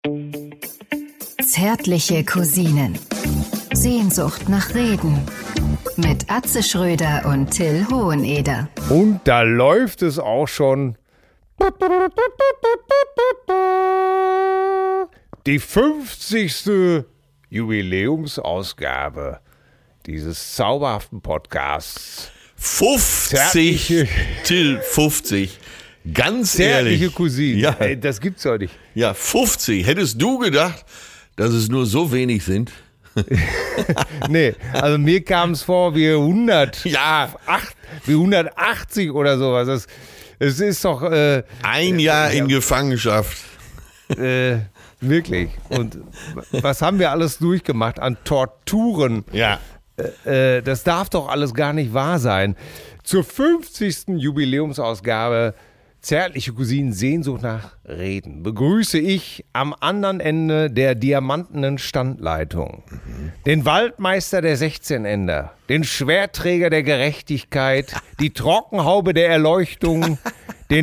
Zärtliche Cousinen. Sehnsucht nach Reden. Mit Atze Schröder und Till Hoheneder. Und da läuft es auch schon. Die 50. Jubiläumsausgabe dieses zauberhaften Podcasts. 50, Till, 50. Ganz ehrlich. Zärtliche Cousinen. Ja. Ey, das gibt's doch nicht. Ja, 50. Hättest du gedacht, dass es nur so wenig sind? Nee, also mir kam es vor wie 100. Ja. Wie 180 oder sowas. Es ist doch. Ein Jahr in Gefangenschaft. Wirklich. Und was haben wir alles durchgemacht an Torturen? Ja. Das darf doch alles gar nicht wahr sein. Zur 50. Jubiläumsausgabe Zärtliche Cousinen Sehnsucht nach Reden begrüße ich am anderen Ende der diamantenen Standleitung den Waldmeister der 16 Ender, den Schwertträger der Gerechtigkeit, die Trockenhaube der Erleuchtung, den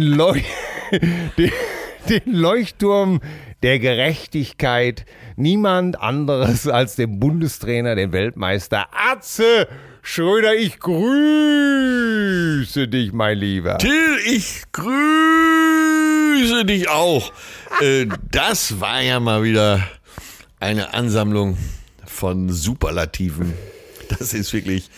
Leuchtturm der Gerechtigkeit, niemand anderes als den Bundestrainer, den Weltmeister Atze Schröder. Ich grüße dich, mein Lieber. Till, ich grüße dich auch. Das war ja mal wieder eine Ansammlung von Superlativen. Das ist wirklich.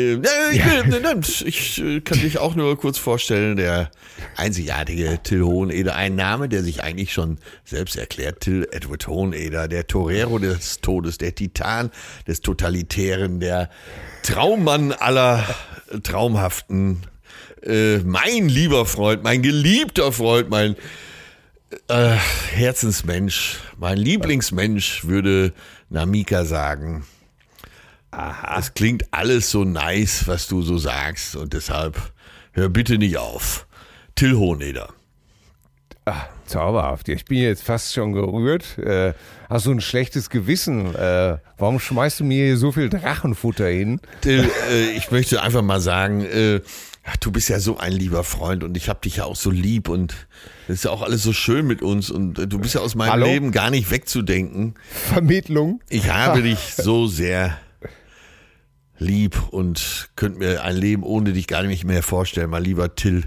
Ich kann dich auch nur kurz vorstellen, der einzigartige Till Hoheneder, ein Name, der sich eigentlich schon selbst erklärt. Till Edward Hoheneder, der Torero des Todes, der Titan des Totalitären, der Traummann aller Traumhaften, mein lieber Freund, mein geliebter Freund, mein Herzensmensch, mein Lieblingsmensch, würde Namika sagen. Aha. Es klingt alles so nice, was du so sagst, und deshalb hör bitte nicht auf. Till Hoheneder. Ach, zauberhaft. Ich bin jetzt fast schon gerührt. Hast du ein schlechtes Gewissen? Warum schmeißt du mir hier so viel Drachenfutter hin? Till, ich möchte einfach mal sagen, du bist ja so ein lieber Freund und ich hab dich ja auch so lieb und es ist ja auch alles so schön mit uns und du bist ja aus meinem Leben gar nicht wegzudenken. Vermittlung? Ich habe dich so sehr lieb und könnte mir ein Leben ohne dich gar nicht mehr vorstellen, mein lieber Till.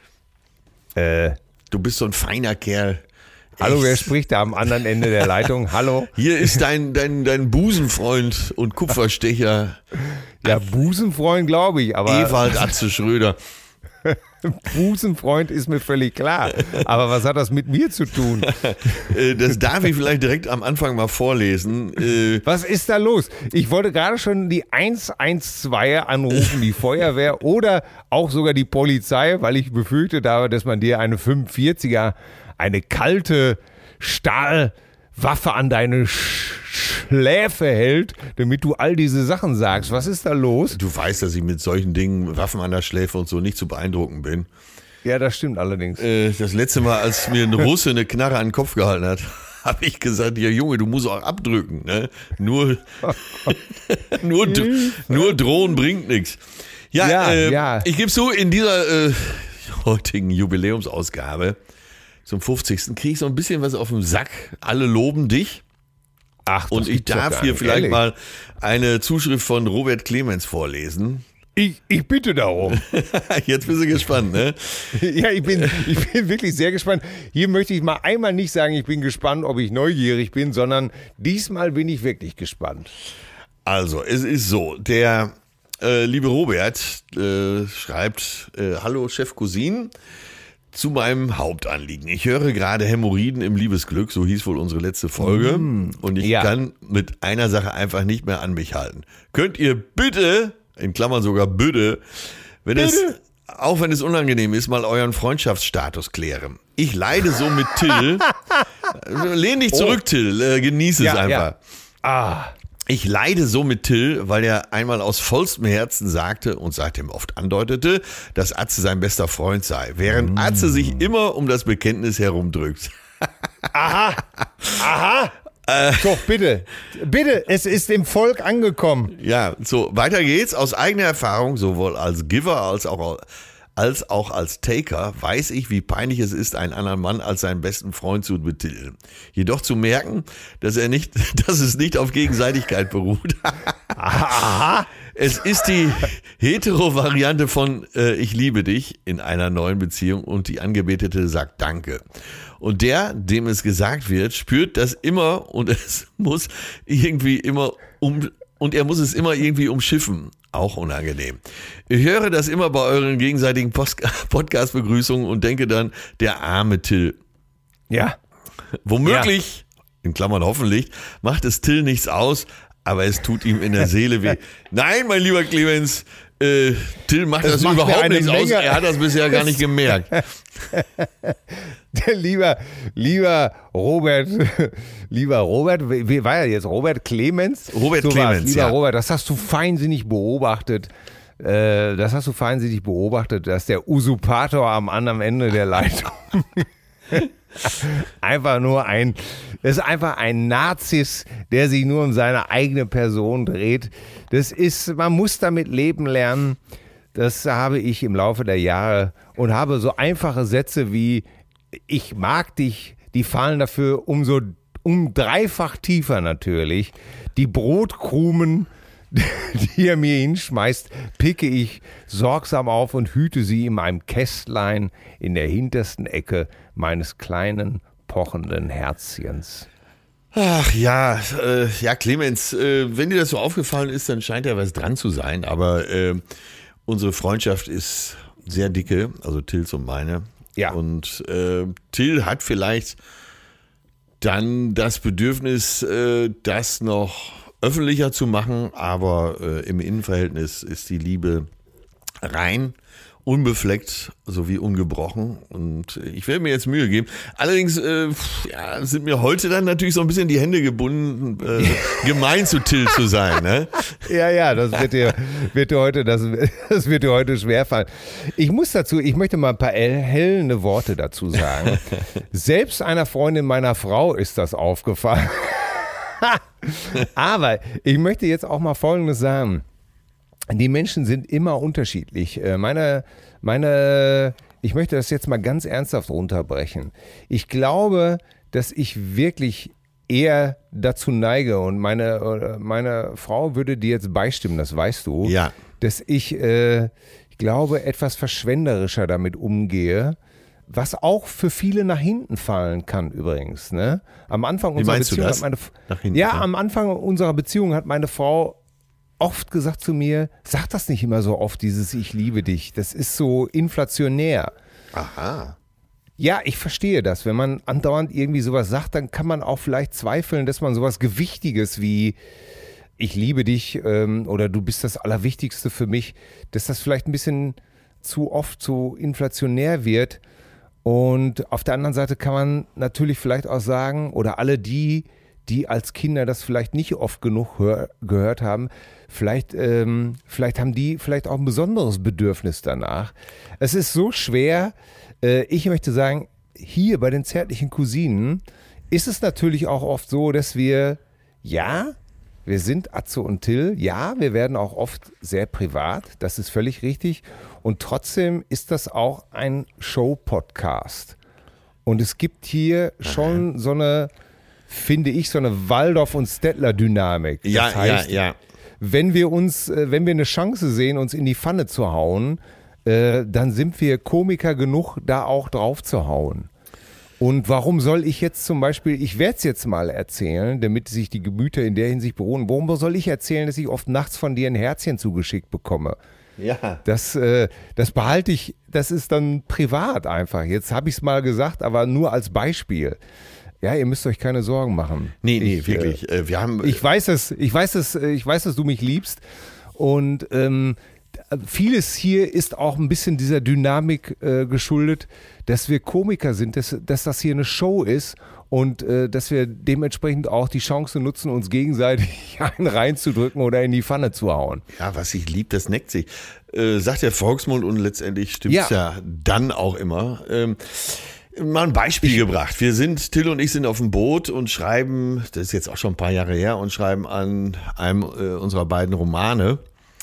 Du bist so ein feiner Kerl. Hallo, Echt. wer spricht da am anderen Ende der Leitung? Hallo? Hier ist dein Busenfreund und Kupferstecher. Ja, Busenfreund glaube ich, aber... Ewald Atze Schröder. Busenfreund ist mir völlig klar. Aber was hat das mit mir zu tun? Das darf ich vielleicht direkt am Anfang mal vorlesen. Was ist da los? Ich wollte gerade schon die 112 anrufen, die Feuerwehr oder auch sogar die Polizei, weil ich befürchtet habe, dass man dir eine 45er, eine kalte Stahlwaffe an deine Schläfe hält, damit du all diese Sachen sagst. Was ist da los? Du weißt, dass ich mit solchen Dingen, Waffen an der Schläfe und so, nicht zu beeindrucken bin. Ja, das stimmt allerdings. Das letzte Mal, als mir ein Russe eine Knarre an den Kopf gehalten hat, habe ich gesagt, ja Junge, du musst auch abdrücken. Ne? Nur drohen bringt nichts. Ja, ich gebe zu, in dieser heutigen Jubiläumsausgabe zum 50. kriege ich so ein bisschen was auf den Sack. Alle loben dich. Ach, und ich darf hier vielleicht mal eine Zuschrift von Robert Clemens vorlesen. Ich bitte darum. Jetzt bist du gespannt, ne? Ja, ich bin wirklich sehr gespannt. Hier möchte ich mal einmal nicht sagen, ich bin gespannt, ob ich neugierig bin, sondern diesmal bin ich wirklich gespannt. Also, es ist so, der liebe Robert schreibt, hallo Chef Cousin, zu meinem Hauptanliegen. Ich höre gerade Hämorrhoiden im Liebesglück, so hieß wohl unsere letzte Folge. Und ich kann mit einer Sache einfach nicht mehr an mich halten. Könnt ihr bitte, in Klammern sogar bitte, auch wenn es unangenehm ist, mal euren Freundschaftsstatus klären. Ich leide so mit Till. Lehn dich zurück, Till. Genieße es einfach. Ja. Ich leide so mit Till, weil er einmal aus vollstem Herzen sagte und seitdem oft andeutete, dass Atze sein bester Freund sei, während Atze sich immer um das Bekenntnis herumdrückt. Aha. Doch, bitte, es ist im Volk angekommen. Ja, so, weiter geht's. Aus eigener Erfahrung, sowohl als Giver als auch als auch als Taker weiß ich, wie peinlich es ist, einen anderen Mann als seinen besten Freund zu betiteln. Jedoch zu merken, dass es nicht auf Gegenseitigkeit beruht. Es ist die Hetero-Variante von ich liebe dich in einer neuen Beziehung und die Angebetete sagt Danke. Und der, dem es gesagt wird, spürt das immer und es muss irgendwie immer und er muss es immer irgendwie umschiffen. Auch unangenehm. Ich höre das immer bei euren gegenseitigen Podcast-Begrüßungen und denke dann, der arme Till. Ja. Womöglich, in Klammern hoffentlich, macht es Till nichts aus, aber es tut ihm in der Seele weh. Nein, mein lieber Clemens, Till macht das überhaupt nichts aus. Er hat das bisher gar nicht gemerkt. Lieber Robert, wie war er jetzt? Robert Clemens? Robert Clemens, lieber Robert, das hast du feinsinnig beobachtet. Dass der Usurpator am anderen Ende der Leitung ist einfach ein Narzis, der sich nur um seine eigene Person dreht. Man muss damit leben lernen. Das habe ich im Laufe der Jahre und habe so einfache Sätze wie ich mag dich, die fallen dafür um dreifach tiefer natürlich. Die Brotkrumen, die er mir hinschmeißt, picke ich sorgsam auf und hüte sie in einem Kästlein in der hintersten Ecke meines kleinen, pochenden Herzchens. Ach ja, Clemens, wenn dir das so aufgefallen ist, dann scheint ja was dran zu sein, aber unsere Freundschaft ist sehr dicke, also Tills und meine. Ja. Und Till hat vielleicht dann das Bedürfnis, das noch öffentlicher zu machen, aber im Innenverhältnis ist die Liebe rein, unbefleckt sowie ungebrochen und ich werde mir jetzt Mühe geben. Allerdings sind mir heute dann natürlich so ein bisschen die Hände gebunden, gemein zu Till zu sein. Ne? Ja, das wird dir heute schwerfallen. Ich möchte mal ein paar erhellende Worte dazu sagen. Selbst einer Freundin meiner Frau ist das aufgefallen. Aber ich möchte jetzt auch mal Folgendes sagen. Die Menschen sind immer unterschiedlich. Ich möchte das jetzt mal ganz ernsthaft runterbrechen. Ich glaube, dass ich wirklich eher dazu neige und meine Frau würde dir jetzt beistimmen, das weißt du, ja. Dass ich glaube, etwas verschwenderischer damit umgehe, was auch für viele nach hinten fallen kann übrigens. Ne? Am Anfang unserer Beziehung am Anfang unserer Beziehung hat meine Frau oft gesagt zu mir, sag das nicht immer so oft, dieses ich liebe dich, das ist so inflationär. Aha. Ja, ich verstehe das. Wenn man andauernd irgendwie sowas sagt, dann kann man auch vielleicht zweifeln, dass man sowas Gewichtiges wie ich liebe dich oder du bist das Allerwichtigste für mich, dass das vielleicht ein bisschen zu oft zu inflationär wird. Und auf der anderen Seite kann man natürlich vielleicht auch sagen, oder alle die als Kinder das vielleicht nicht oft genug gehört haben, vielleicht haben die vielleicht auch ein besonderes Bedürfnis danach. Es ist so schwer. Ich möchte sagen, hier bei den zärtlichen Cousinen ist es natürlich auch oft so, dass wir sind Atze und Till, wir werden auch oft sehr privat, das ist völlig richtig. Und trotzdem ist das auch ein Show-Podcast. Und es gibt hier schon so eine, finde ich, so eine Waldorf- und Stettler-Dynamik. Das heißt, wenn wir eine Chance sehen, uns in die Pfanne zu hauen, dann sind wir Komiker genug, da auch drauf zu hauen. Und warum soll ich jetzt zum Beispiel, ich werde es jetzt mal erzählen, damit sich die Gemüter in der Hinsicht beruhigen, warum soll ich erzählen, dass ich oft nachts von dir ein Herzchen zugeschickt bekomme? Ja. Das behalte ich, das ist dann privat einfach. Jetzt habe ich es mal gesagt, aber nur als Beispiel. Ja, ihr müsst euch keine Sorgen machen. Nee, wirklich. Ich weiß, dass du mich liebst und vieles hier ist auch ein bisschen dieser Dynamik geschuldet, dass wir Komiker sind, dass das hier eine Show ist und dass wir dementsprechend auch die Chance nutzen, uns gegenseitig einen reinzudrücken oder in die Pfanne zu hauen. Ja, was sich liebt, das neckt sich. Sagt der Volksmund und letztendlich stimmt es ja dann auch immer. Mal ein Beispiel gebracht. Till und ich sind auf dem Boot und schreiben, das ist jetzt auch schon ein paar Jahre her, und schreiben an einem unserer beiden Romane.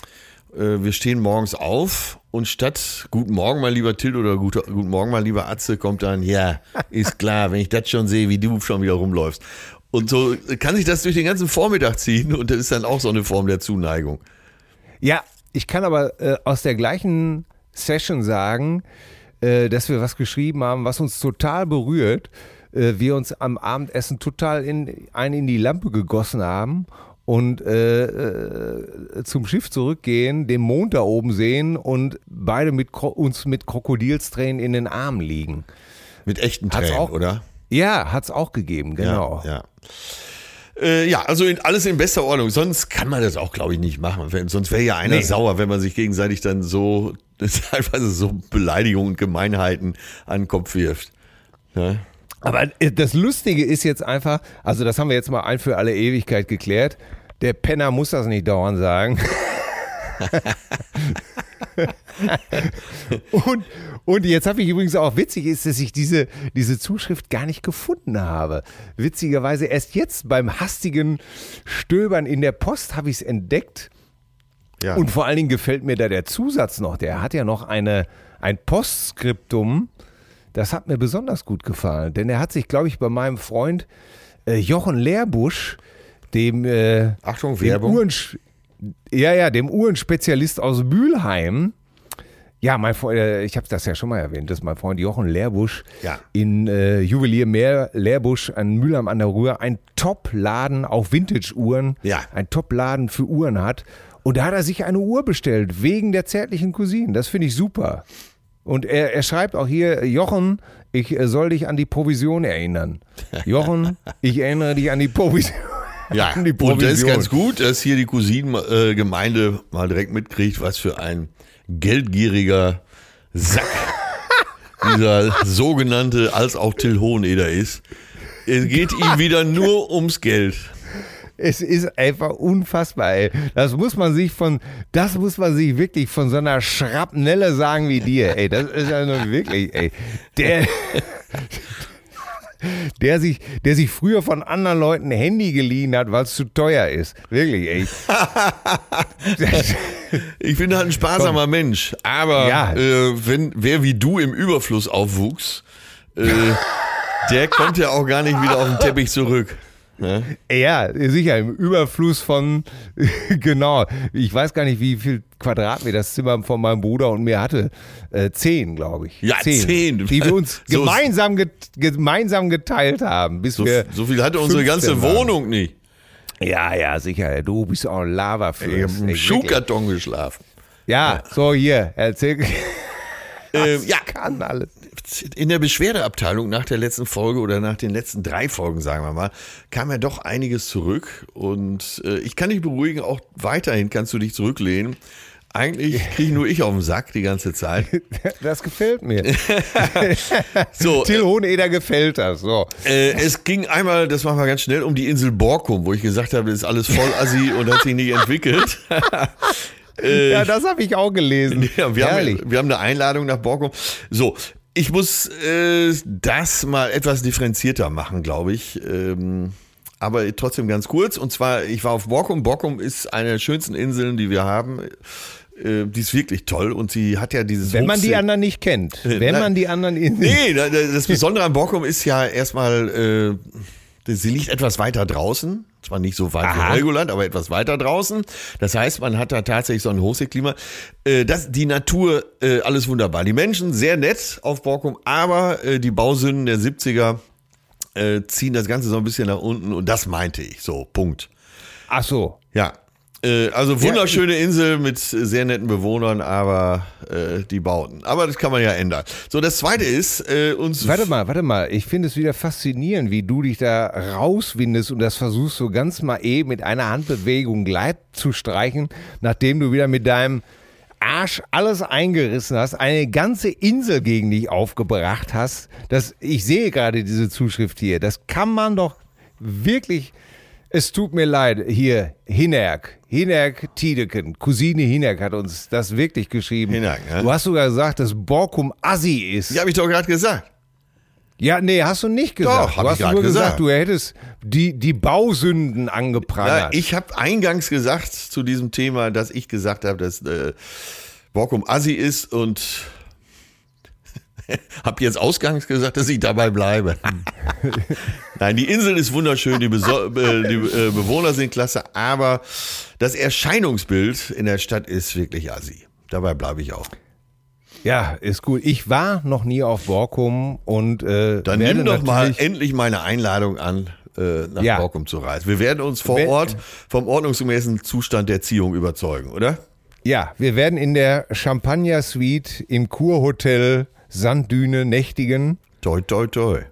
wir stehen morgens auf und statt Guten Morgen, mein lieber Till oder Guten Morgen, mein lieber Atze, kommt dann, ja, ist klar, wenn ich das schon sehe, wie du schon wieder rumläufst. Und so kann sich das durch den ganzen Vormittag ziehen und das ist dann auch so eine Form der Zuneigung. Ja, ich kann aber aus der gleichen Session sagen, dass wir was geschrieben haben, was uns total berührt. Wir uns am Abendessen total in die Lampe gegossen haben und zum Schiff zurückgehen, den Mond da oben sehen und beide uns mit Krokodilstränen in den Armen liegen. Mit echten Tränen, oder? Ja, hat's auch gegeben, genau. Ja. Ja, also alles in bester Ordnung. Sonst kann man das auch, glaube ich, nicht machen. Sonst wäre ja einer sauer, wenn man sich gegenseitig dann so teilweise so Beleidigungen und Gemeinheiten an den Kopf wirft. Ja? Aber das Lustige ist jetzt einfach, also das haben wir jetzt mal ein für alle Ewigkeit geklärt, der Penner muss das nicht dauernd sagen. Und jetzt habe ich übrigens auch, witzig ist, dass ich diese Zuschrift gar nicht gefunden habe. Witzigerweise erst jetzt beim hastigen Stöbern in der Post habe ich es entdeckt. Ja. Und vor allen Dingen gefällt mir da der Zusatz noch. Der hat ja noch ein Postskriptum. Das hat mir besonders gut gefallen. Denn er hat sich, glaube ich, bei meinem Freund Jochen Lehrbusch, dem Achtung, Werbung. Dem Uhrenspezialist aus Mülheim. Ja, ich habe das ja schon mal erwähnt, dass mein Freund Jochen Lehrbusch in Juwelier Lehrbusch an Mülheim an der Ruhr ein Top-Laden auf Vintage-Uhren, ein Top-Laden für Uhren hat. Und da hat er sich eine Uhr bestellt, wegen der zärtlichen Cousine. Das finde ich super. Und er schreibt auch hier, Jochen, ich soll dich an die Provision erinnern. Jochen, ich erinnere dich an die Provision. Ja, und das ist ganz gut, dass hier die Cousinengemeinde mal direkt mitkriegt, was für ein geldgieriger Sack dieser sogenannte als auch Till Hoheneder ist. Es geht ihm wieder nur ums Geld. Es ist einfach unfassbar, ey. Das muss man sich wirklich von so einer Schrapnelle sagen wie dir, ey. Das ist ja nur wirklich, ey. Der sich früher von anderen Leuten ein Handy geliehen hat, weil es zu teuer ist. Wirklich, ey. Ich bin halt ein sparsamer Mensch. Aber wer wie du im Überfluss aufwuchs, der kommt ja auch gar nicht wieder auf den Teppich zurück. Ne? Ja, sicher, im Überfluss von, genau, ich weiß gar nicht, wie viel Quadratmeter das Zimmer von meinem Bruder und mir hatte. 10, glaube ich. Ja, 10. Die wir uns gemeinsam geteilt haben. So viel hatte unsere ganze Wohnung nicht. Ja, sicher. Du bist auch ein Lava-Fürst. Ich habe im Schuhkarton geschlafen. Ja, so hier, erzähl. Kann alles. In der Beschwerdeabteilung nach der letzten Folge oder nach den letzten 3 Folgen, sagen wir mal, kam ja doch einiges zurück. Und ich kann dich beruhigen, auch weiterhin kannst du dich zurücklehnen. Eigentlich kriege nur ich auf den Sack die ganze Zeit. Das gefällt mir. So, Till Hoheneder gefällt das. So. Es ging einmal, das machen wir ganz schnell, um die Insel Borkum, wo ich gesagt habe, das ist alles voll assi und hat sich nicht entwickelt. Ja, das habe ich auch gelesen. Ja, wir haben eine Einladung nach Borkum. So, ich muss das mal etwas differenzierter machen, glaube ich. Aber trotzdem ganz kurz. Und zwar, ich war auf Borkum. Borkum ist eine der schönsten Inseln, die wir haben. Die ist wirklich toll und sie hat ja dieses Wenn man die anderen nicht kennt. Nee, das Besondere an Borkum ist ja erstmal, sie liegt etwas weiter draußen. Zwar nicht so weit wie Helgoland, aber etwas weiter draußen. Das heißt, man hat da tatsächlich so ein Hochseeklima. Die Natur, alles wunderbar. Die Menschen, sehr nett auf Borkum, aber die Bausünden der 70er ziehen das Ganze so ein bisschen nach unten und das meinte ich. So, Punkt. Ach so. Ja. Also wunderschöne Insel mit sehr netten Bewohnern, aber die Bauten. Aber das kann man ja ändern. So, das Zweite ist Warte mal. Ich finde es wieder faszinierend, wie du dich da rauswindest und das versuchst so ganz mal eben mit einer Handbewegung glatt zu streichen, nachdem du wieder mit deinem Arsch alles eingerissen hast, eine ganze Insel gegen dich aufgebracht hast. Ich sehe gerade diese Zuschrift hier. Das kann man doch wirklich... Es tut mir leid, hier, Hinerk Tiedeken, Cousine Hinerk hat uns das wirklich geschrieben. Hinerk, ne? Du hast sogar gesagt, dass Borkum assi ist. Ja, habe ich doch gerade gesagt. Ja, nee, hast du nicht gesagt. Doch, hab du ich hast grad nur gesagt. gesagt, du hättest die Bausünden Ja, angeprangert. ich habe eingangs gesagt zu diesem Thema, dass ich gesagt habe, dass Borkum Assi ist und habe jetzt ausgangs gesagt, dass ich dabei bleibe. Nein, die Insel ist wunderschön, die Bewohner sind klasse, aber das Erscheinungsbild in der Stadt ist wirklich Assi. Dabei bleibe ich auch. Ja, ist gut. Ich war noch nie auf Borkum und Dann nimm doch mal endlich meine Einladung an, nach Borkum zu reisen. Wir werden uns vor Ort vom ordnungsgemäßen Zustand der Ziehung überzeugen, oder? Ja, wir werden in der Champagner Suite im Kurhotel Sanddüne nächtigen. Toi, toi, toi.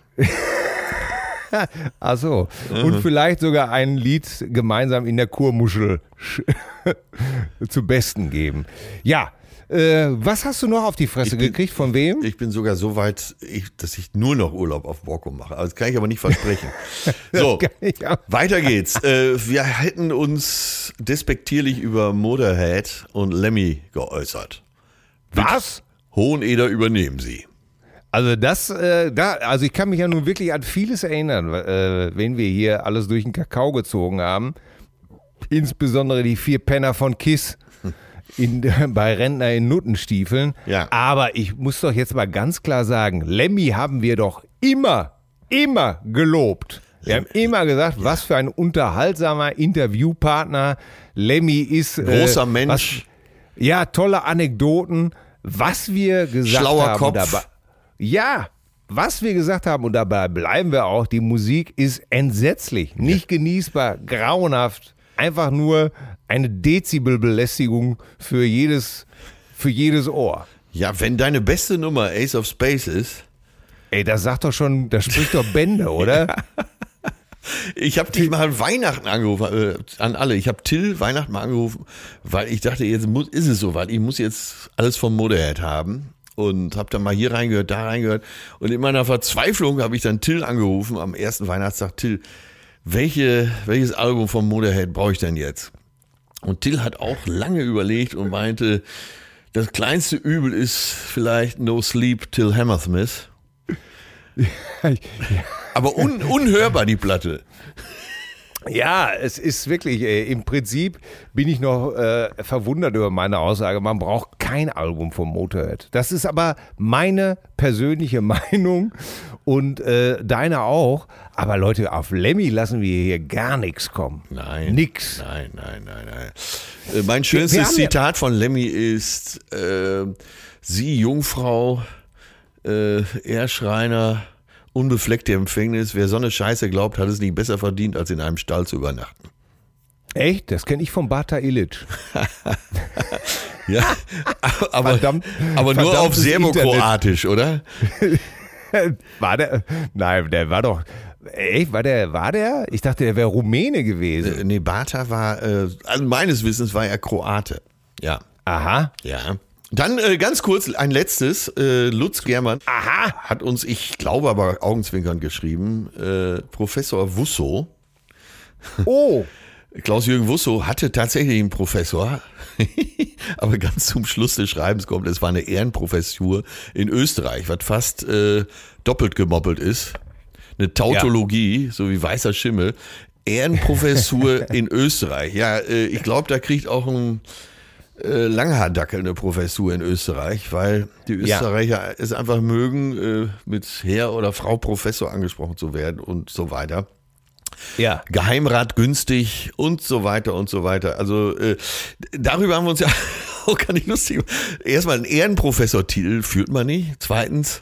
Ach so. Und vielleicht sogar ein Lied gemeinsam in der Kurmuschel zu Besten geben. Ja, was hast du noch auf die Fresse gekriegt? Von wem? Ich bin sogar so weit, dass ich nur noch Urlaub auf Borkum mache. Das kann ich aber nicht versprechen. So, weiter geht's. Wir hätten uns despektierlich über Motorhead und Lemmy geäußert. Was? Hoheneder übernehmen sie. Also also ich kann mich ja nun wirklich an vieles erinnern, wenn wir hier alles durch den Kakao gezogen haben. Insbesondere die 4 Penner von Kiss bei Rentner in Nuttenstiefeln. Ja. Aber ich muss doch jetzt mal ganz klar sagen, Lemmy haben wir doch immer gelobt. Wir haben immer gesagt, was für ein unterhaltsamer Interviewpartner Lemmy ist. Großer Mensch. Tolle Anekdoten. Was wir gesagt Schlauer haben. Kopf. Was wir gesagt haben, und dabei bleiben wir auch, die Musik ist entsetzlich, nicht genießbar, grauenhaft, einfach nur eine Dezibelbelästigung für jedes Ohr. Ja, wenn deine beste Nummer Ace of Space ist. Ey, das spricht doch Bände, oder? Ich habe dich mal Weihnachten angerufen, an alle. Ich habe Till Weihnachten mal angerufen, weil ich dachte, jetzt ist es soweit. Ich muss jetzt alles vom Motorhead haben. Und habe dann mal hier reingehört, da reingehört. Und in meiner Verzweiflung habe ich dann Till angerufen am ersten Weihnachtstag. Till, welches Album vom Motorhead brauche ich denn jetzt? Und Till hat auch lange überlegt und meinte, das kleinste Übel ist vielleicht No Sleep Till Hammersmith. Aber unhörbar, die Platte. Ja, es ist wirklich, im Prinzip bin ich noch verwundert über meine Aussage, man braucht kein Album vom Motorhead. Das ist aber meine persönliche Meinung und deine auch. Aber Leute, auf Lemmy lassen wir hier gar nichts kommen. Nein. Nix. Nein. Mein schönstes Zitat von Lemmy ist, Sie Jungfrau, er Schreiner, unbefleckte Empfängnis. Wer so eine Scheiße glaubt, hat es nicht besser verdient, als in einem Stall zu übernachten. Echt? Das kenne ich von Bata Illich. Ja, aber nur auf Serbokroatisch, oder? War der? Nein, der war doch. Echt? War der? Ich dachte, der wäre Rumäne gewesen. Nee, Bata war, also meines Wissens war er Kroate. Ja. Aha. Ja. Dann ganz kurz ein letztes. Lutz Germann hat uns, ich glaube aber augenzwinkernd geschrieben, Professor Wusso. Oh. Klaus-Jürgen Wusso hatte tatsächlich einen Professor, aber ganz zum Schluss des Schreibens kommt, es war eine Ehrenprofessur in Österreich, was fast doppelt gemoppelt ist. Eine Tautologie, so wie weißer Schimmel. Ehrenprofessur in Österreich. Ja, ich glaube, da kriegt auch ein Langhaardackel eine Professur in Österreich, weil die Österreicher es einfach mögen, mit Herr oder Frau Professor angesprochen zu werden und so weiter. Ja. Geheimrat günstig und so weiter und so weiter. Also darüber haben wir uns ja auch gar nicht lustig. Erstmal einen Ehrenprofessor-Titel führt man nicht. Zweitens,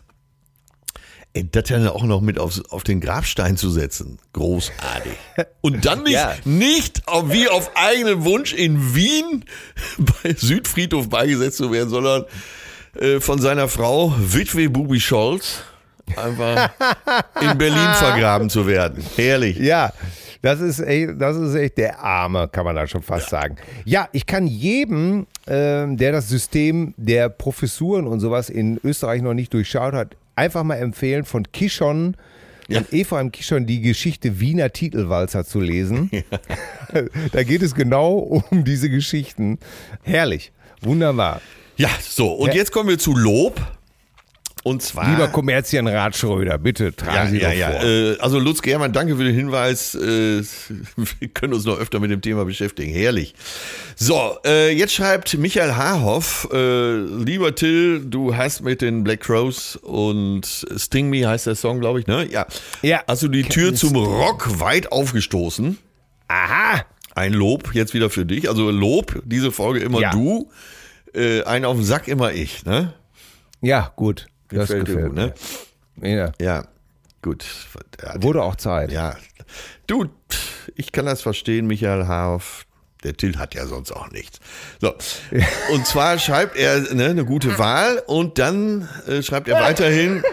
das dann auch noch mit auf den Grabstein zu setzen. Großartig. Und dann nicht wie auf eigenen Wunsch in Wien bei Südfriedhof beigesetzt zu werden, sondern von seiner Frau Witwe Bubi Scholz einfach in Berlin vergraben zu werden. Herrlich. Ja, das ist echt der Arme, kann man da schon fast sagen. Ja, ich kann jedem, der das System der Professuren und sowas in Österreich noch nicht durchschaut hat, einfach mal empfehlen, von Kishon, von Ephraim Kishon, die Geschichte Wiener Titelwalzer zu lesen. Ja. Da geht es genau um diese Geschichten. Herrlich, wunderbar. Ja, so, und jetzt kommen wir zu Lob. Und zwar. Lieber Kommerzienrat Schröder, bitte tragen Sie doch vor. Also Lutz Germann, danke für den Hinweis. Wir können uns noch öfter mit dem Thema beschäftigen. Herrlich. So, jetzt schreibt Michael Haarhoff, lieber Till, du hast mit den Black Crowes und Sting Me heißt der Song, glaube ich, ne? Ja. Hast du die Tür zum Rock weit aufgestoßen? Aha! Ein Lob jetzt wieder für dich. Also Lob, diese Folge immer du, einen auf den Sack immer ich, ne? Ja, gut. Das Gefällt dir gut, ne? Ja, gut. Wurde auch Zeit. Ja. Du, ich kann das verstehen, Michael Haarhoff. Der Till hat ja sonst auch nichts. So. Und zwar schreibt er eine gute Wahl und dann schreibt er weiterhin.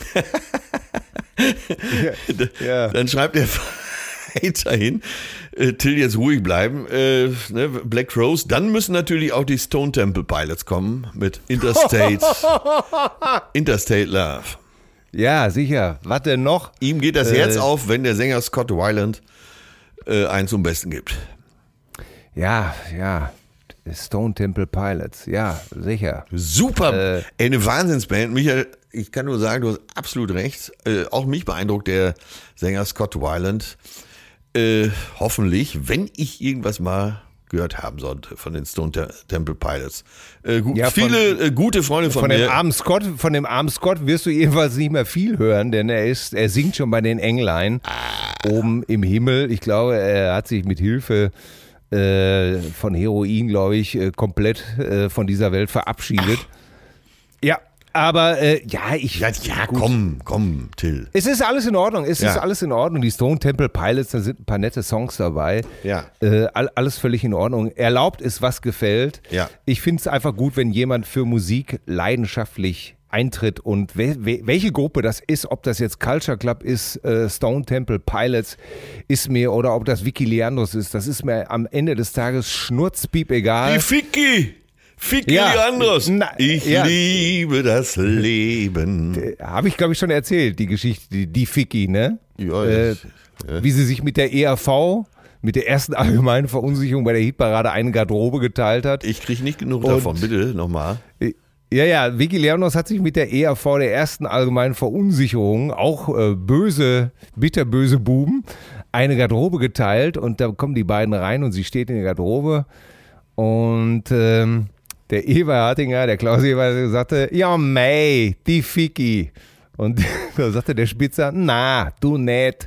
Dann schreibt er weiterhin. Till, jetzt ruhig bleiben. Black Rose. Dann müssen natürlich auch die Stone Temple Pilots kommen mit Interstate Love. Ja, sicher. Was denn noch? Ihm geht das Herz auf, wenn der Sänger Scott Weiland einen zum Besten gibt. Ja. Stone Temple Pilots. Ja, sicher. Super. Eine Wahnsinnsband. Michael, ich kann nur sagen, du hast absolut recht. Auch mich beeindruckt der Sänger Scott Weiland. Hoffentlich, wenn ich irgendwas mal gehört haben sollte von den Stone Temple Pilots. Viele gute Freunde von mir. Von dem armen Scott wirst du jedenfalls nicht mehr viel hören, denn er singt schon bei den Englein oben im Himmel. Ich glaube, er hat sich mit Hilfe von Heroin, glaube ich, komplett von dieser Welt verabschiedet. Ja. Aber komm, Till. Es ist alles in Ordnung. Ist alles in Ordnung. Die Stone Temple Pilots, da sind ein paar nette Songs dabei. Ja. Alles völlig in Ordnung. Erlaubt ist, was gefällt. Ja. Ich finde es einfach gut, wenn jemand für Musik leidenschaftlich eintritt und welche Gruppe das ist, ob das jetzt Culture Club ist, Stone Temple Pilots ist mir oder ob das Vicky Leandros ist, das ist mir am Ende des Tages schnurzpiep egal. Die Ficky Leandros. Ich liebe das Leben. Habe ich, glaube ich, schon erzählt, die Geschichte, die Ficky, ne? Ja, wie sie sich mit der ERV, mit der ersten allgemeinen Verunsicherung bei der Hitparade eine Garderobe geteilt hat. Ich kriege nicht genug davon, bitte nochmal. Ja, Vicky Leandros hat sich mit der ERV, der ersten allgemeinen Verunsicherung, auch bitterböse Buben, eine Garderobe geteilt und da kommen die beiden rein und sie steht in der Garderobe und der Eberhardinger, der Klaus Eberhardinger, sagte, ja mei, die Ficky. Und da sagte der Spitzer, na, du nicht.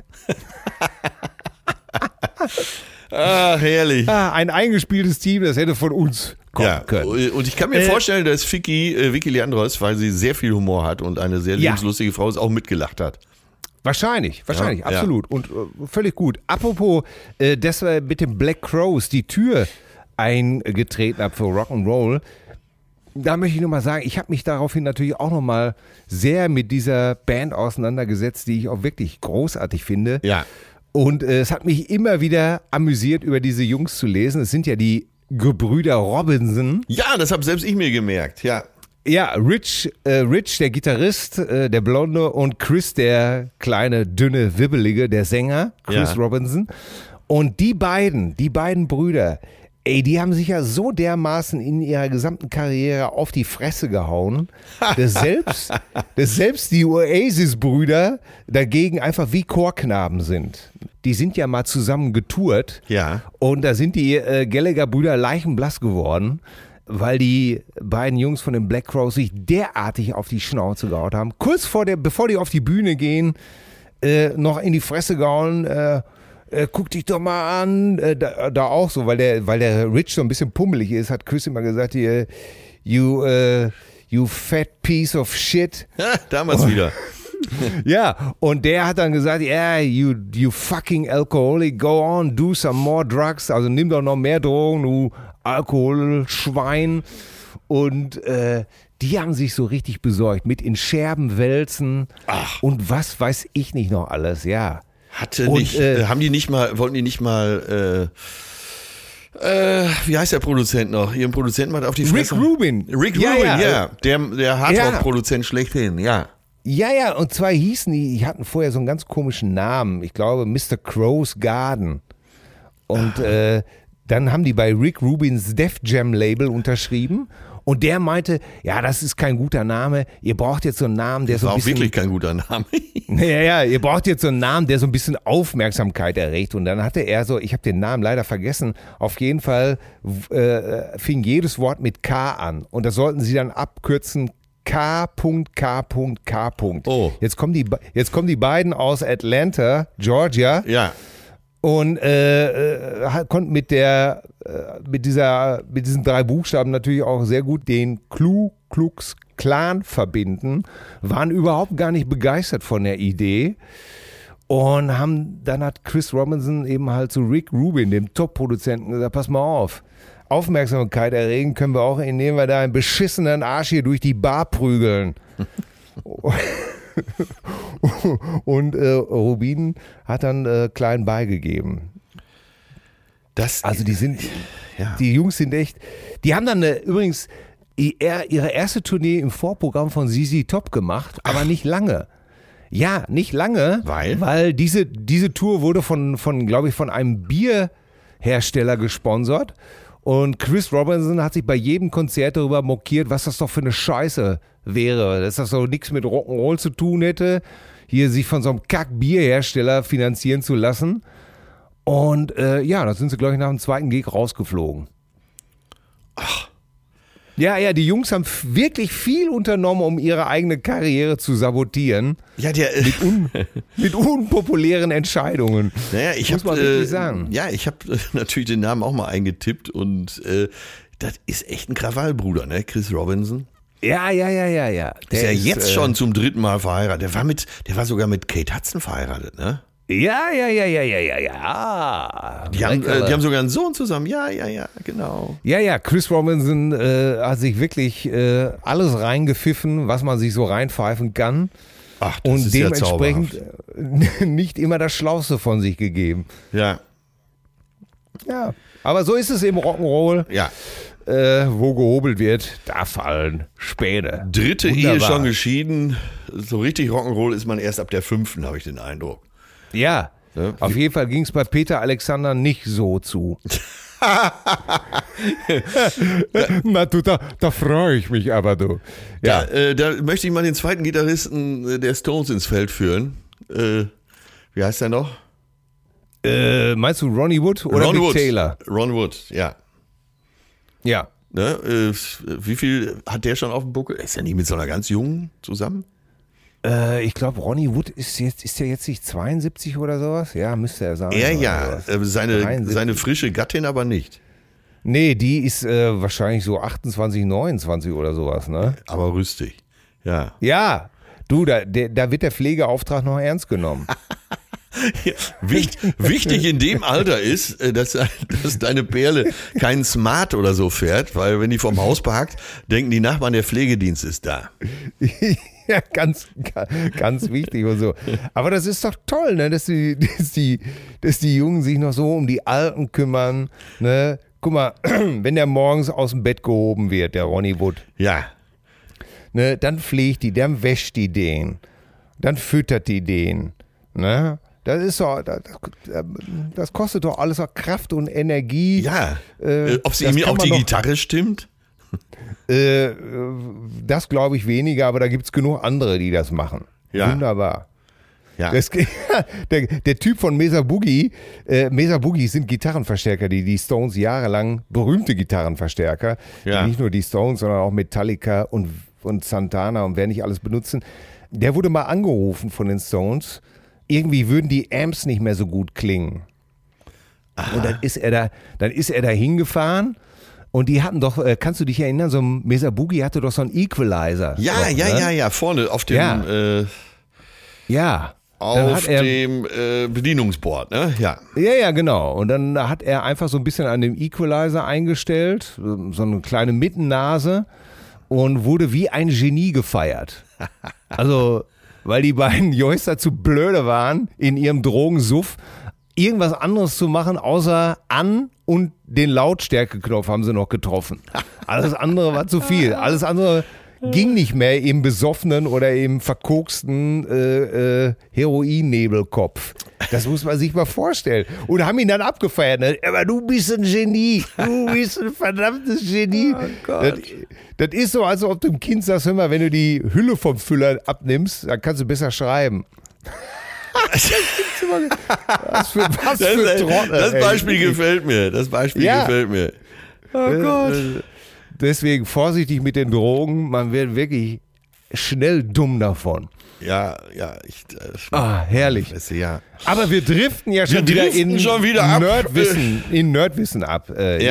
Ach, herrlich. Ein eingespieltes Team, das hätte von uns kommen können. Und ich kann mir vorstellen, dass Vicky Leandros, weil sie sehr viel Humor hat und eine sehr lebenslustige Frau ist, auch mitgelacht hat. Wahrscheinlich, absolut. Und völlig gut. Apropos, dass wir mit den Black Crowes die Tür eingetreten habe für Rock'n'Roll, da möchte ich nochmal sagen, ich habe mich daraufhin natürlich auch nochmal sehr mit dieser Band auseinandergesetzt, die ich auch wirklich großartig finde. Ja. Und es hat mich immer wieder amüsiert, über diese Jungs zu lesen. Es sind ja die Gebrüder Robinson. Ja, das habe selbst ich mir gemerkt, ja. Ja, Rich, der Gitarrist, der Blonde, und Chris, der kleine, dünne, wibbelige, der Sänger, Chris Robinson. Und die beiden Brüder, die haben sich ja so dermaßen in ihrer gesamten Karriere auf die Fresse gehauen, dass selbst die Oasis-Brüder dagegen einfach wie Chorknaben sind. Die sind ja mal zusammen getourt. Ja. Und da sind die Gallagher-Brüder leichenblass geworden, weil die beiden Jungs von den Black Crowes sich derartig auf die Schnauze gehauen haben. Kurz bevor die auf die Bühne gehen, noch in die Fresse gehauen, guck dich doch mal an, da auch so, weil der Rich so ein bisschen pummelig ist, hat Chris immer gesagt, you fat piece of shit. Damals wieder. Ja, und der hat dann gesagt, you fucking alcoholic, go on, do some more drugs, also nimm doch noch mehr Drogen, du Alkoholschwein. Und die haben sich so richtig besorgt, mit in Scherben wälzen und was weiß ich nicht noch alles, ja. Wollten die nicht mal, wie heißt der Produzent noch? Ihren Produzenten mal auf die Fresse. Rick Rubin, ja. Der Hardrock-Produzent schlechthin, ja. Ja, und zwar die hatten vorher so einen ganz komischen Namen. Ich glaube, Mr. Crow's Garden. Und dann haben die bei Rick Rubins Def Jam Label unterschrieben. Und der meinte, ja, das ist kein guter Name. Ihr braucht jetzt so einen Namen, der so ein War auch bisschen... wirklich kein guter Name. Ja, ihr braucht jetzt so einen Namen, der so ein bisschen Aufmerksamkeit erregt. Und dann hatte er so, ich habe den Namen leider vergessen, auf jeden Fall fing jedes Wort mit K an. Und das sollten sie dann abkürzen, K.K.K. Oh. Jetzt kommen die beiden aus Atlanta, Georgia. Ja. Und konnten mit diesen 3 Buchstaben natürlich auch sehr gut den Ku Klux Klan verbinden, waren überhaupt gar nicht begeistert von der Idee und dann hat Chris Robinson eben halt zu Rick Rubin, dem Top-Produzenten, gesagt, pass mal auf, Aufmerksamkeit erregen können wir auch, indem wir da einen beschissenen Arsch hier durch die Bar prügeln. Und Rubin hat dann klein beigegeben. Also die Jungs sind echt, die haben dann übrigens ihre erste Tournee im Vorprogramm von ZZ Top gemacht, aber nicht lange. Ja, nicht lange, weil diese Tour wurde glaube ich, von einem Bierhersteller gesponsert. Und Chris Robinson hat sich bei jedem Konzert darüber mokiert, was das doch für eine Scheiße wäre, dass das so nichts mit Rock'n'Roll zu tun hätte, hier sich von so einem Kack-Bierhersteller finanzieren zu lassen. Und da sind sie, glaube ich, nach dem zweiten Gig rausgeflogen. Ach. Ja, die Jungs haben wirklich viel unternommen, um ihre eigene Karriere zu sabotieren. Ja, mit unpopulären Entscheidungen. Naja, ich habe natürlich den Namen auch mal eingetippt und das ist echt ein Krawallbruder, ne, Chris Robinson. Ja. Der ist ja jetzt schon zum 3. Mal verheiratet. Der war sogar mit Kate Hudson verheiratet, ne? Ja. Die haben sogar einen Sohn zusammen. Ja, genau. Ja, Chris Robinson hat sich wirklich alles reingepfiffen, was man sich so reinpfeifen kann. Ach, das und ist dementsprechend nicht immer das Schlauste von sich gegeben. Ja. Ja, aber so ist es im Rock'n'Roll. Ja. Wo gehobelt wird, da fallen Späne. 3. Ehe schon geschieden. So richtig Rock'n'Roll ist man erst ab der 5., habe ich den Eindruck. Ja, auf jeden Fall ging es bei Peter Alexander nicht so zu. Na du, da freue ich mich aber, du. Ja, da möchte ich mal den zweiten Gitarristen der Stones ins Feld führen. Wie heißt der noch? Meinst du Ronnie Wood oder Mick Taylor? Ron Wood, ja. Ja. Ne, wie viel hat der schon auf dem Buckel? Ist er nicht mit so einer ganz Jungen zusammen? Ich glaube, Ronnie Wood ist der jetzt nicht 72 oder sowas? Ja, müsste er sein. Ja. Seine frische Gattin aber nicht. Nee, die ist wahrscheinlich so 28, 29 oder sowas, ne? Aber rüstig, ja. Ja, du, da wird der Pflegeauftrag noch ernst genommen. Ja, wichtig in dem Alter ist, dass deine Perle keinen Smart oder so fährt, weil wenn die vom Haus parkt, denken die Nachbarn, der Pflegedienst ist da. Ja, ganz wichtig und so. Aber das ist doch toll, ne, dass die Jungen sich noch so um die Alten kümmern. Ne? Guck mal, wenn der morgens aus dem Bett gehoben wird, der Ronnie Wood. Ja. Ne, dann pflegt die, dann wäscht die den. Dann füttert die den. Ne? Das ist doch, das kostet doch alles auch Kraft und Energie. Ja. Ob sie mir auch die Gitarre stimmt? Das glaube ich weniger, aber da gibt es genug andere, die das machen. Ja. Wunderbar. Ja. Der Typ von Mesa Boogie sind Gitarrenverstärker, die Stones jahrelang, berühmte Gitarrenverstärker, ja. Die nicht nur die Stones, sondern auch Metallica und Santana und wer nicht alles benutzen. Der wurde mal angerufen von den Stones, irgendwie würden die Amps nicht mehr so gut klingen. Aha. Und dann ist er da hingefahren. Und die hatten doch, kannst du dich erinnern, so ein Mesa Boogie hatte doch so einen Equalizer. Ja, vorne auf dem, auf dem Bedienungsboard, ne? Ja. Ja, genau. Und dann hat er einfach so ein bisschen an dem Equalizer eingestellt, so eine kleine Mittennase und wurde wie ein Genie gefeiert. Also, weil die beiden Jungs dazu blöde waren, in ihrem Drogensuff irgendwas anderes zu machen, außer an und den Lautstärkeknopf haben sie noch getroffen. Alles andere war zu viel. Alles andere, ging nicht mehr im besoffenen oder im verkoksten Heroinnebelkopf. Das muss man sich mal vorstellen. Und haben ihn dann abgefeiert. Ne? Aber du bist ein Genie. Du bist ein verdammtes Genie. Oh Gott. Das ist so, als ob du dem Kind sagst, hör mal, wenn du die Hülle vom Füller abnimmst, dann kannst du besser schreiben. Was für Trottel. Das Beispiel gefällt mir. Gefällt mir. Oh Gott. Deswegen vorsichtig mit den Drogen. Man wird wirklich schnell dumm davon. Ja. Herrlich. Ja. Aber wir driften ja schon wieder ab. Nerdwissen ab.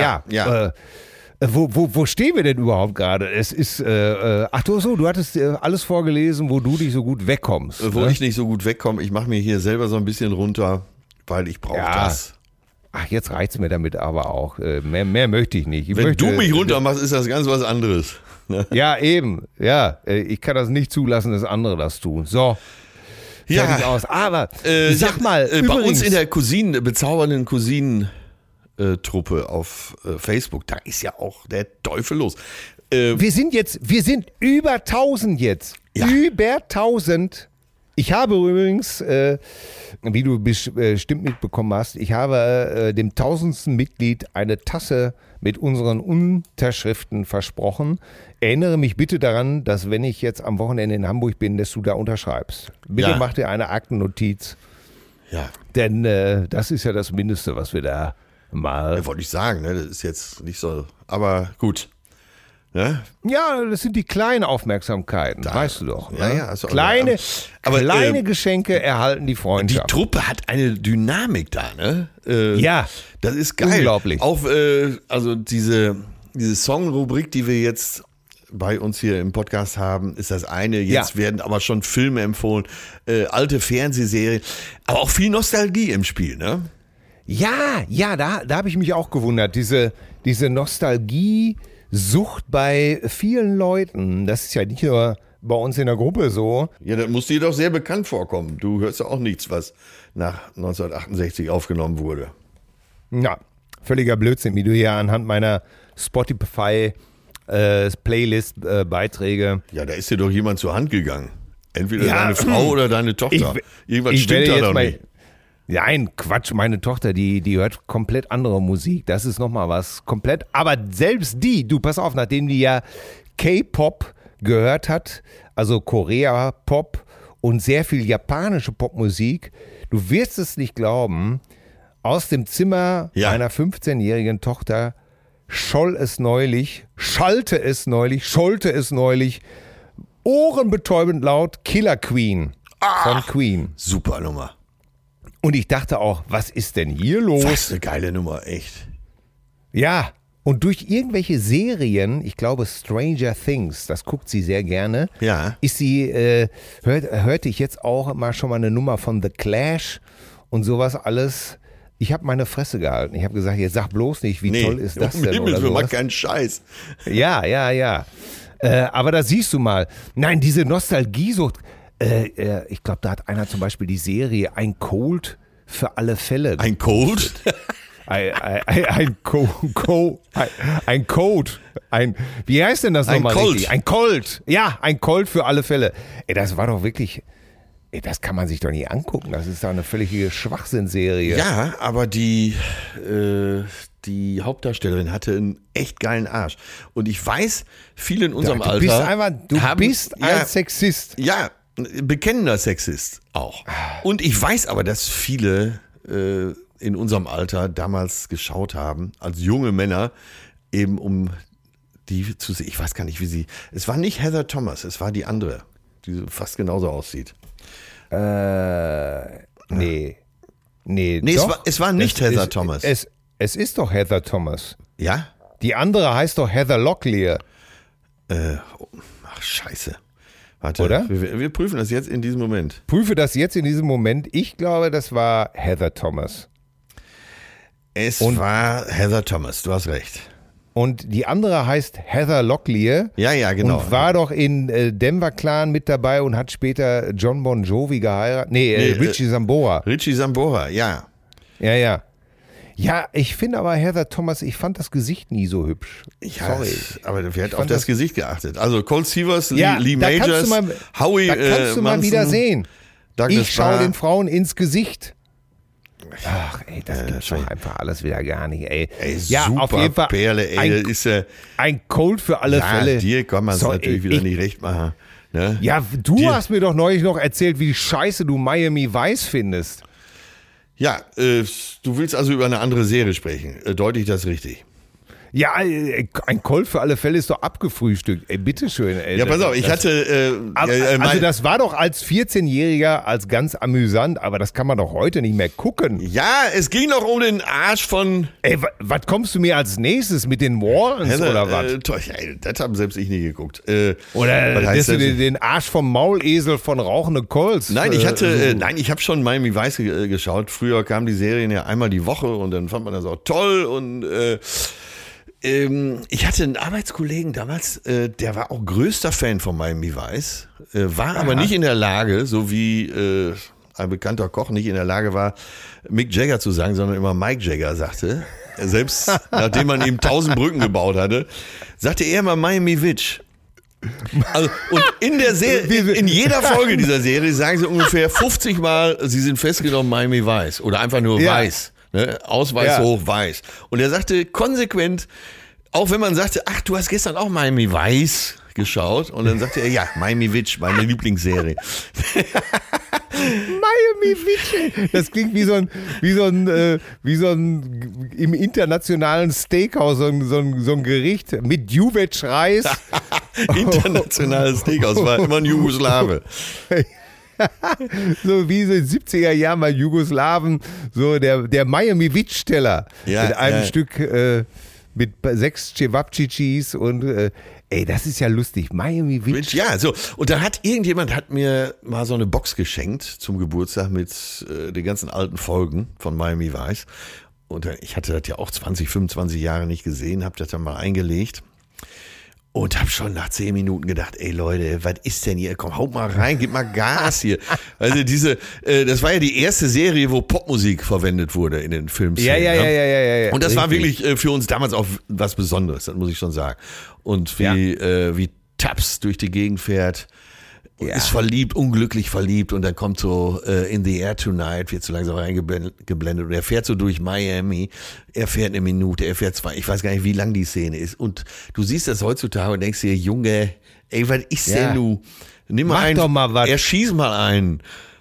Wo stehen wir denn überhaupt gerade? Es ist, du hattest alles vorgelesen, wo du dich so gut wegkommst. Wo ich nicht so gut wegkomme, ich mache mir hier selber so ein bisschen runter, weil ich brauche das. Ach, jetzt reicht's mir damit aber auch. Mehr möchte ich nicht. Wenn du mich runter machst, ist das ganz was anderes. Ja, eben. Ja, ich kann das nicht zulassen, dass andere das tun. So. Fertig aus. Aber sag mal, bei uns in der bezaubernden Cousinen-Truppe auf Facebook, da ist ja auch der Teufel los. Wir sind über 1000 jetzt. Ja. Über 1000. Ich habe übrigens, wie du bestimmt mitbekommen hast, ich habe dem 1000. Mitglied eine Tasse mit unseren Unterschriften versprochen. Erinnere mich bitte daran, dass wenn ich jetzt am Wochenende in Hamburg bin, dass du da unterschreibst. Bitte mach dir eine Aktennotiz. Ja. Denn das ist ja das Mindeste, was wir da mal... Ja, wollte ich sagen, ne? Das ist jetzt nicht so, aber gut. Ne? Ja, das sind die kleinen Aufmerksamkeiten, weißt du doch. Ja, ne? ja. Also, kleine Geschenke erhalten die Freundschaft. Die Truppe hat eine Dynamik da, ne? Ja. Das ist geil. Unglaublich. Auch, also diese Song-Rubrik, die wir jetzt bei uns hier im Podcast haben, ist das eine. Jetzt werden aber schon Filme empfohlen, alte Fernsehserien, aber auch viel Nostalgie im Spiel, ne? Ja, da habe ich mich auch gewundert. Diese Nostalgie-Sucht bei vielen Leuten, das ist ja nicht nur bei uns in der Gruppe so. Ja, das muss dir doch sehr bekannt vorkommen. Du hörst ja auch nichts, was nach 1968 aufgenommen wurde. Ja, völliger Blödsinn, wie du hier anhand meiner Spotify Playlist-Beiträge. Ja, da ist dir doch jemand zur Hand gegangen. Entweder deine Frau oder deine Tochter. Irgendwas stimmt da doch nicht. Nein, Quatsch, meine Tochter, die hört komplett andere Musik. Das ist nochmal was komplett. Aber selbst du pass auf, nachdem die ja K-Pop gehört hat, also Korea-Pop und sehr viel japanische Popmusik, du wirst es nicht glauben, aus dem Zimmer meiner 15-jährigen Tochter schollte es neulich, ohrenbetäubend laut Killer Queen von Queen. Super Nummer. Und ich dachte auch, was ist denn hier los? Was eine geile Nummer, echt. Ja, und durch irgendwelche Serien, ich glaube Stranger Things, das guckt sie sehr gerne, ist sie, hörte ich jetzt auch schon mal eine Nummer von The Clash und sowas alles. Ich habe meine Fresse gehalten. Ich habe gesagt, jetzt sag bloß nicht, wie toll ist das denn? Oder so. Macht keinen Scheiß. Ja. Aber da siehst du mal, nein, diese Nostalgiesucht, ich glaube, da hat einer zum Beispiel die Serie Ein Cold für alle Fälle. Ein Cold? Ein Code. Wie heißt denn das nochmal richtig? Ein Cold. Ja, ein Cold für alle Fälle. Das war doch wirklich... Das kann man sich doch nie angucken. Das ist doch eine völlige Schwachsinnserie. Ja, aber die Hauptdarstellerin hatte einen echt geilen Arsch. Und ich weiß, viele in unserem Alter... Du bist ein Sexist. Ja, bekennender Sexist auch. Und ich weiß aber, dass viele in unserem Alter damals geschaut haben, als junge Männer, eben um die zu sehen. Ich weiß gar nicht, wie sie... Es war nicht Heather Thomas, es war die andere, die fast genauso aussieht. Nee, es war nicht Heather Thomas. Es ist doch Heather Thomas. Ja? Die andere heißt doch Heather Locklear. Ach, scheiße. Warte, oder? Wir prüfen das jetzt in diesem Moment. Prüfe das jetzt in diesem Moment. Ich glaube, das war Heather Thomas. Es war Heather Thomas, du hast recht. Und die andere heißt Heather Locklear. Ja, genau. Und war doch in Denver Clan mit dabei und hat später John Bon Jovi geheiratet. Nee, Richie Sambora. Richie Sambora, ja. Ja. Ja, ich finde aber Heather Thomas, ich fand das Gesicht nie so hübsch. Ja, Sorry. aber wer hat auf das Gesicht geachtet? Also Colt Sievers, Ja, Lee da Majors, Howie da kannst du mal Munson, wieder sehen. Douglas Ich schaue Barr. den Frauen ins Gesicht. Ach, ey, das gibt's doch einfach alles wieder gar nicht, ey. Ja, super auf jeden Fall Perle, ey, das ist ja, ein Cold für alle Fälle. dir kann man es So, natürlich wieder nicht recht machen. Ne? Ja, du hast mir doch neulich noch erzählt, wie scheiße du Miami Vice findest. Ja, du willst also über eine andere Serie sprechen. Deute ich das richtig? Ja, ein Cold für alle Fälle ist doch abgefrühstückt. Ey, bitteschön, ey. Ja, pass auf, ich hatte... Also das war doch als 14-Jähriger als ganz amüsant, aber das kann man doch heute nicht mehr gucken. ja, es ging noch um den Arsch von... Ey, was kommst du mir als nächstes mit den Warrens oder was? Das haben selbst ich nie geguckt. Oder was heißt dass du das? den Arsch vom Maulesel von rauchenden Colts? Nein, ich habe schon Miami Vice geschaut. Früher kamen die Serien ja einmal die Woche und dann fand man das auch toll und ich hatte einen Arbeitskollegen damals, der war auch größter Fan von Miami Vice, war aber nicht in der Lage, so wie ein bekannter Koch nicht in der Lage war, Mick Jagger zu sagen, sondern immer Mike Jagger sagte. Selbst nachdem man ihm 1000 Brücken gebaut hatte, sagte er immer Miami Witch. Also, und in der Serie, in jeder Folge dieser Serie sagen sie ungefähr 50 Mal, sie sind festgenommen Miami Vice oder einfach nur Weiß. Ne? Ausweis hoch weiß. Und er sagte konsequent, auch wenn man sagte, ach, du hast gestern auch Miami Vice geschaut. Und dann sagte er, ja, Miami Witch, meine Lieblingsserie. Miami Witch. Das klingt wie so ein im internationalen Steakhouse, so ein Gericht mit Juwetsch-Reis. Internationales Steakhouse, war immer ein Jugoslawe. So wie so in den 70er Jahren bei Jugoslawen, so der Miami Witch-Teller mit einem Stück mit 6 Cevapcicis und ey, das ist ja lustig. Miami Witch. Ja, so. Und dann hat mir mal so eine Box geschenkt zum Geburtstag mit den ganzen alten Folgen von Miami Vice. Und ich hatte das ja auch 20, 25 Jahre nicht gesehen, habe das dann mal eingelegt. Und hab schon nach 10 Minuten gedacht, ey Leute, was ist denn hier? Komm, haut mal rein, gib mal Gas hier. Also das war ja die erste Serie, wo Popmusik verwendet wurde in den Filmszenen. Ja. Und das war Richtig. wirklich für uns damals auch was Besonderes, das muss ich schon sagen. Und wie Tubbs durch die Gegend fährt, ist verliebt, unglücklich verliebt und dann kommt so In the Air Tonight, wird so langsam reingeblendet und er fährt so durch Miami, er fährt eine Minute, er fährt 2, ich weiß gar nicht, wie lang die Szene ist und du siehst das heutzutage und denkst dir, Junge, ey, was ist denn du? Nimm mal einen, doch mal was. Erschieß mal einen.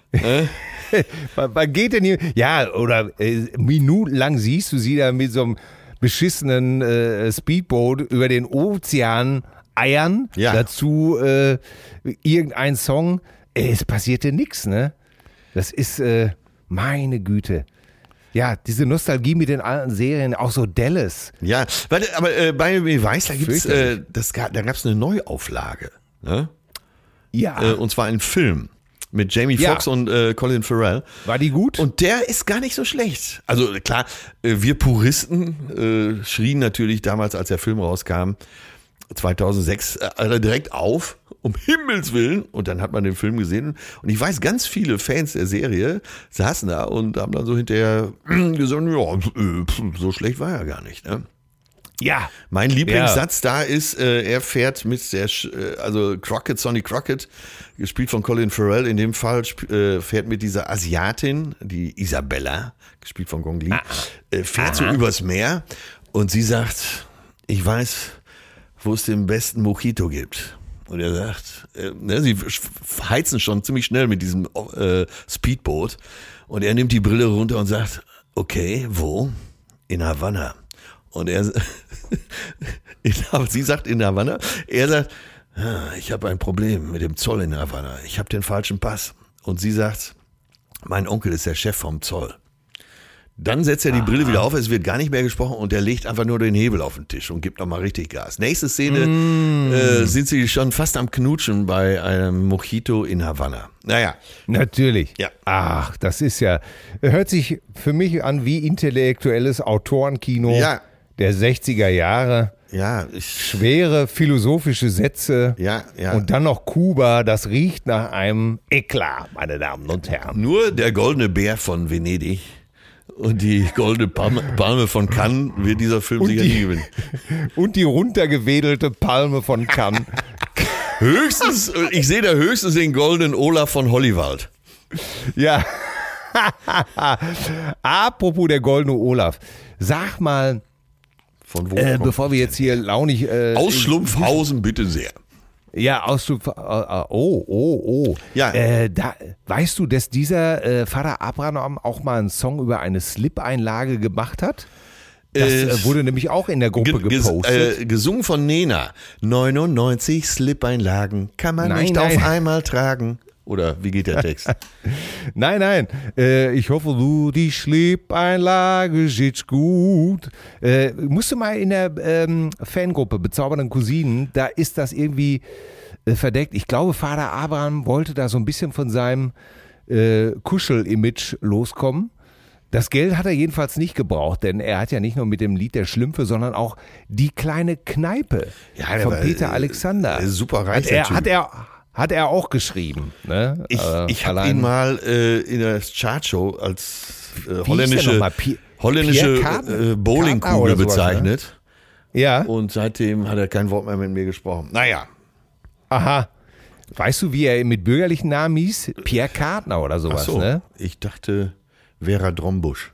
Was geht denn hier? Ja, oder minutenlang siehst du sie da mit so einem beschissenen Speedboat über den Ozean eiern, dazu irgendein Song, es passierte nichts, ne? Das ist, meine Güte. Ja, diese Nostalgie mit den alten Serien, auch so Dallas. Ja, warte, aber bei mir weiß, da gibt's, da gab's eine Neuauflage, ne? Ja. Und zwar ein Film mit Jamie Foxx und Colin Farrell. War die gut? Und der ist gar nicht so schlecht. Also klar, wir Puristen schrien natürlich damals, als der Film rauskam, 2006 direkt auf, um Himmels Willen. Und dann hat man den Film gesehen. Und ich weiß, ganz viele Fans der Serie saßen da und haben dann so hinterher gesagt, ja, so schlecht war er gar nicht. Ne? Ja. Mein Lieblingssatz da ist, er fährt mit Sonny Crockett, gespielt von Colin Farrell, in dem Fall fährt mit dieser Asiatin, die Isabella, gespielt von Gong Li, fährt so übers Meer und sie sagt, ich weiß, wo es den besten Mojito gibt. Und er sagt, sie heizen schon ziemlich schnell mit diesem Speedboot und er nimmt die Brille runter und sagt, okay, wo? In Havanna. Und sie sagt in Havanna, er sagt, ich habe ein Problem mit dem Zoll in Havanna, ich habe den falschen Pass. Und sie sagt, mein Onkel ist der Chef vom Zoll. Dann setzt er die Brille wieder auf, es wird gar nicht mehr gesprochen und er legt einfach nur den Hebel auf den Tisch und gibt nochmal richtig Gas. Nächste Szene sind sie schon fast am Knutschen bei einem Mojito in Havanna. Naja. Natürlich. Ja. Ach, das ist ja, hört sich für mich an wie intellektuelles Autorenkino der 60er Jahre. Ja. Schwere philosophische Sätze. Ja. Und dann noch Kuba, das riecht nach einem Eklat, meine Damen und Herren. Nur der goldene Bär von Venedig Und die goldene Palme von Cannes wird dieser Film sicher nie gewinnen. Und die runtergewedelte Palme von Cannes. Ich sehe da höchstens den goldenen Olaf von Hollywald. Ja. Apropos der goldene Olaf. Sag mal, Von wo bevor wir jetzt hier launig... aus Schlumpfhausen, bitte sehr. Ja, aus Oh. Ja. Weißt du, dass dieser Vater Abraham auch mal einen Song über eine Slip-Einlage gemacht hat? Das wurde nämlich auch in der Gruppe gepostet. Gesungen von Nena. 99 Slip-Einlagen kann man nicht auf einmal tragen. Oder wie geht der Text? Nein. Ich hoffe, die Slip-Einlage sitzt gut. Musst du mal in der Fangruppe Bezaubernden Cousinen, da ist das irgendwie verdeckt. Ich glaube, Vater Abraham wollte da so ein bisschen von seinem Kuschel-Image loskommen. Das Geld hat er jedenfalls nicht gebraucht, denn er hat ja nicht nur mit dem Lied der Schlümpfe, sondern auch die kleine Kneipe von Peter Alexander. Super reich, der Typ. Hat er auch geschrieben. Ne? Ich habe ihn mal in der Chartshow als holländische Bowlingkugel bezeichnet. Ne? Ja. Und seitdem hat er kein Wort mehr mit mir gesprochen. Naja. Aha. Weißt du, wie er mit bürgerlichen Namen hieß? Pierre Kartner oder sowas. Ach so, ne? Ich dachte Vera Drombusch.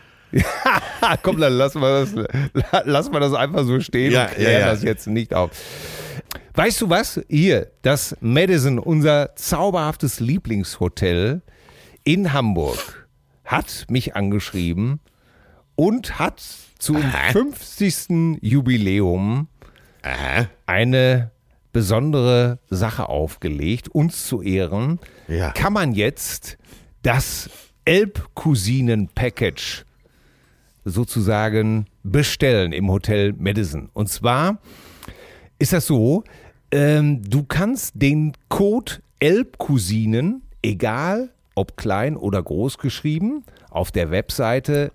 Komm, dann lassen wir das einfach so stehen und klären das jetzt nicht auf. Weißt du was? Hier, das Madison, unser zauberhaftes Lieblingshotel in Hamburg, hat mich angeschrieben und hat zum 50. Jubiläum eine besondere Sache aufgelegt, uns zu ehren. Ja. Kann man jetzt das Elbcousinen-Package sozusagen bestellen im Hotel Madison. Und zwar ist das so, du kannst den Code Elbcousinen, egal ob klein oder groß geschrieben, auf der Webseite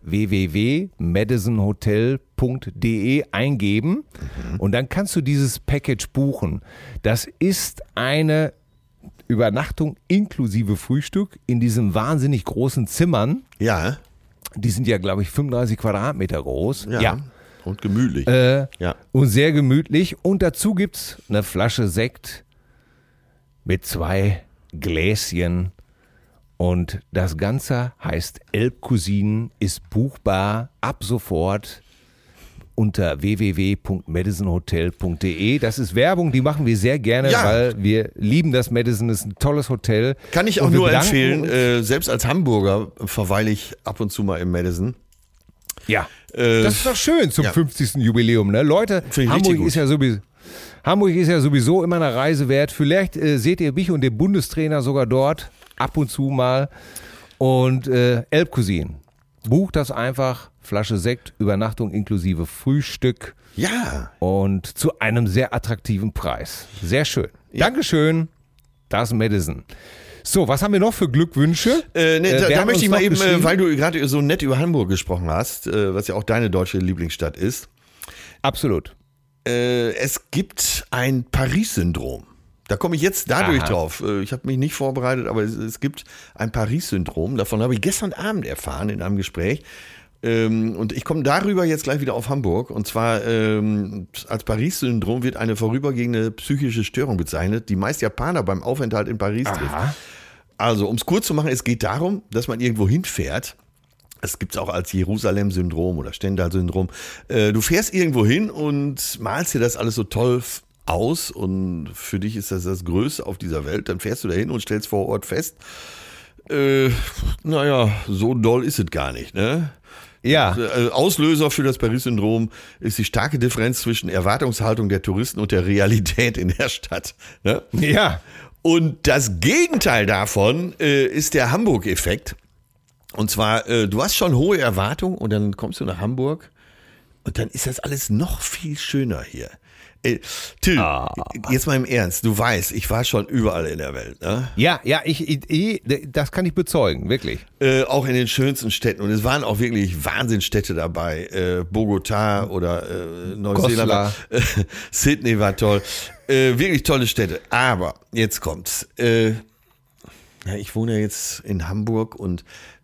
www.madisonhotel.de eingeben und dann kannst du dieses Package buchen. Das ist eine Übernachtung inklusive Frühstück in diesen wahnsinnig großen Zimmern. Ja. Die sind ja, glaube ich, 35 Quadratmeter groß. Ja. Und gemütlich. Und sehr gemütlich. Und dazu gibt es eine Flasche Sekt mit 2 Gläschen. Und das Ganze heißt Elbcousinen, ist buchbar ab sofort unter www.madisonhotel.de. Das ist Werbung, die machen wir sehr gerne, weil wir lieben das Madison, ist ein tolles Hotel. Kann ich auch nur empfehlen, selbst als Hamburger verweile ich ab und zu mal im Madison. Ja, das ist doch schön zum 50. Jubiläum, ne? Leute, Hamburg ist ja sowieso immer eine Reise wert. Vielleicht seht ihr mich und den Bundestrainer sogar dort, ab und zu mal. Und Elbcousinen, bucht das einfach, Flasche Sekt, Übernachtung inklusive Frühstück. Ja. Und zu einem sehr attraktiven Preis. Sehr schön. Ja. Dankeschön, das Madison. So, was haben wir noch für Glückwünsche? Da möchte ich mal eben, weil du gerade so nett über Hamburg gesprochen hast, was ja auch deine deutsche Lieblingsstadt ist. Absolut. Es gibt ein Paris-Syndrom. Da komme ich jetzt dadurch drauf. Ich habe mich nicht vorbereitet, aber es gibt ein Paris-Syndrom. Davon habe ich gestern Abend erfahren in einem Gespräch. Und ich komme darüber jetzt gleich wieder auf Hamburg. Und zwar als Paris-Syndrom wird eine vorübergehende psychische Störung bezeichnet, die meist Japaner beim Aufenthalt in Paris trifft. Also, um es kurz zu machen, es geht darum, dass man irgendwo hinfährt. Es gibt es auch als Jerusalem-Syndrom oder Stendal-Syndrom. Du fährst irgendwo hin und malst dir das alles so toll aus und für dich ist das das Größte auf dieser Welt. Dann fährst du da hin und stellst vor Ort fest, so doll ist es gar nicht, ne? Ja. Auslöser für das Paris-Syndrom ist die starke Differenz zwischen Erwartungshaltung der Touristen und der Realität in der Stadt. Ne? Ja. Und das Gegenteil davon ist der Hamburg-Effekt. Und zwar, du hast schon hohe Erwartungen und dann kommst du nach Hamburg und dann ist das alles noch viel schöner hier. Till, jetzt mal im Ernst, du weißt, ich war schon überall in der Welt, ne? Ja, das kann ich bezeugen, wirklich. Auch in den schönsten Städten und es waren auch wirklich Wahnsinnsstädte dabei, Bogotá oder Neuseeland, Sydney war toll, wirklich tolle Städte, aber jetzt kommt's, ich wohne jetzt in Hamburg und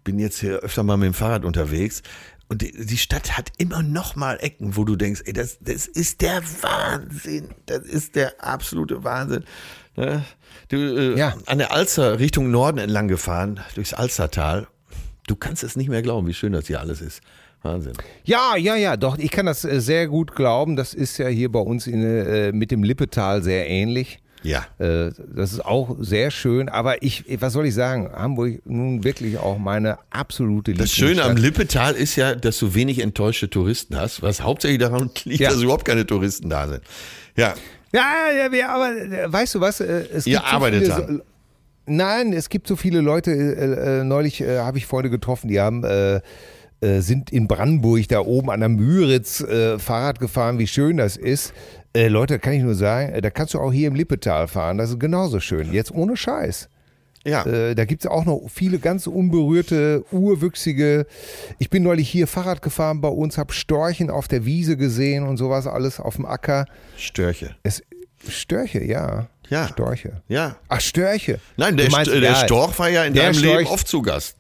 bin jetzt hier öfter mal mit dem Fahrrad unterwegs und die Stadt hat immer noch mal Ecken, wo du denkst, ey, das ist der Wahnsinn. Das ist der absolute Wahnsinn. Ne? Du, an der Alster Richtung Norden entlang gefahren, durchs Alstertal. Du kannst es nicht mehr glauben, wie schön das hier alles ist. Wahnsinn. Ja, doch, ich kann das sehr gut glauben. Das ist ja hier bei uns mit dem Lippetal sehr ähnlich. Ja. Das ist auch sehr schön, aber was soll ich sagen, Hamburg nun wirklich auch meine absolute Lieblingsstadt. Das Schöne am Lippetal ist ja, dass du wenig enttäuschte Touristen hast, was hauptsächlich daran liegt, dass überhaupt keine Touristen da sind. Ja. Ja, aber weißt du was? Es Ihr gibt arbeitet so dran. Nein, es gibt so viele Leute, neulich habe ich Freunde getroffen, die sind in Brandenburg da oben an der Müritz Fahrrad gefahren, wie schön das ist. Leute, kann ich nur sagen, da kannst du auch hier im Lippetal fahren, das ist genauso schön, jetzt ohne Scheiß. Ja. Da gibt es auch noch viele ganz unberührte, urwüchsige. Ich bin neulich hier Fahrrad gefahren bei uns, habe Storchen auf der Wiese gesehen und sowas alles auf dem Acker. Störche. Störche, ja. Ja. Storche. Ja. Ach, Störche. Nein, der Storch war ja in deinem Leben oft zu Gast.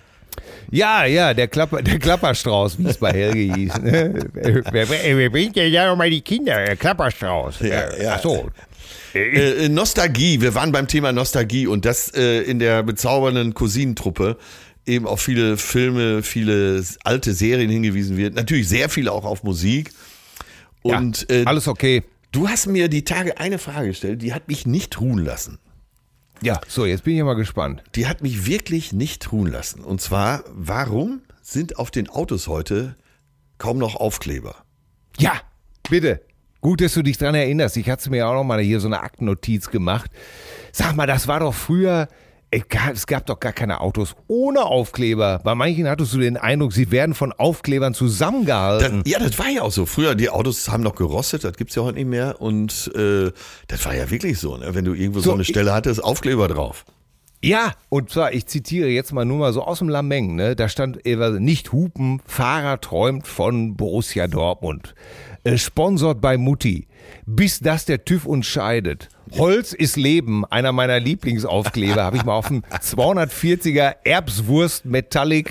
Ja, der Klapperstrauß, wie es bei Helge hieß. Ne? Wer bringt denn ja nochmal die Kinder? Der Klapperstrauß. Ja. Ach so. Nostalgie, wir waren beim Thema Nostalgie und das in der bezaubernden Cousinentruppe eben auf viele Filme, viele alte Serien hingewiesen wird. Natürlich sehr viel auch auf Musik. Und alles okay. du hast mir die Tage eine Frage gestellt, die hat mich nicht ruhen lassen. Ja, so, jetzt bin ich mal gespannt. Die hat mich wirklich nicht ruhen lassen. Und zwar, warum sind auf den Autos heute kaum noch Aufkleber? Ja, bitte. Gut, dass du dich dran erinnerst. Ich hatte mir auch noch mal hier so eine Aktennotiz gemacht. Sag mal, das war doch früher, es gab doch gar keine Autos ohne Aufkleber. Bei manchen hattest du den Eindruck, sie werden von Aufklebern zusammengehalten. Das war ja auch so. Früher, die Autos haben noch gerostet, das gibt's ja heute nicht mehr. Und das war ja wirklich so, ne? Wenn du irgendwo so eine Stelle hattest, Aufkleber drauf. Ja, und zwar, ich zitiere jetzt mal nur mal so aus dem Lameng, ne? Da stand nicht hupen, Fahrer träumt von Borussia Dortmund. Sponsort bei Mutti. Bis das der TÜV uns scheidet. Holz ist Leben, einer meiner Lieblingsaufkleber, habe ich mal auf dem 240er Erbswurst Metallic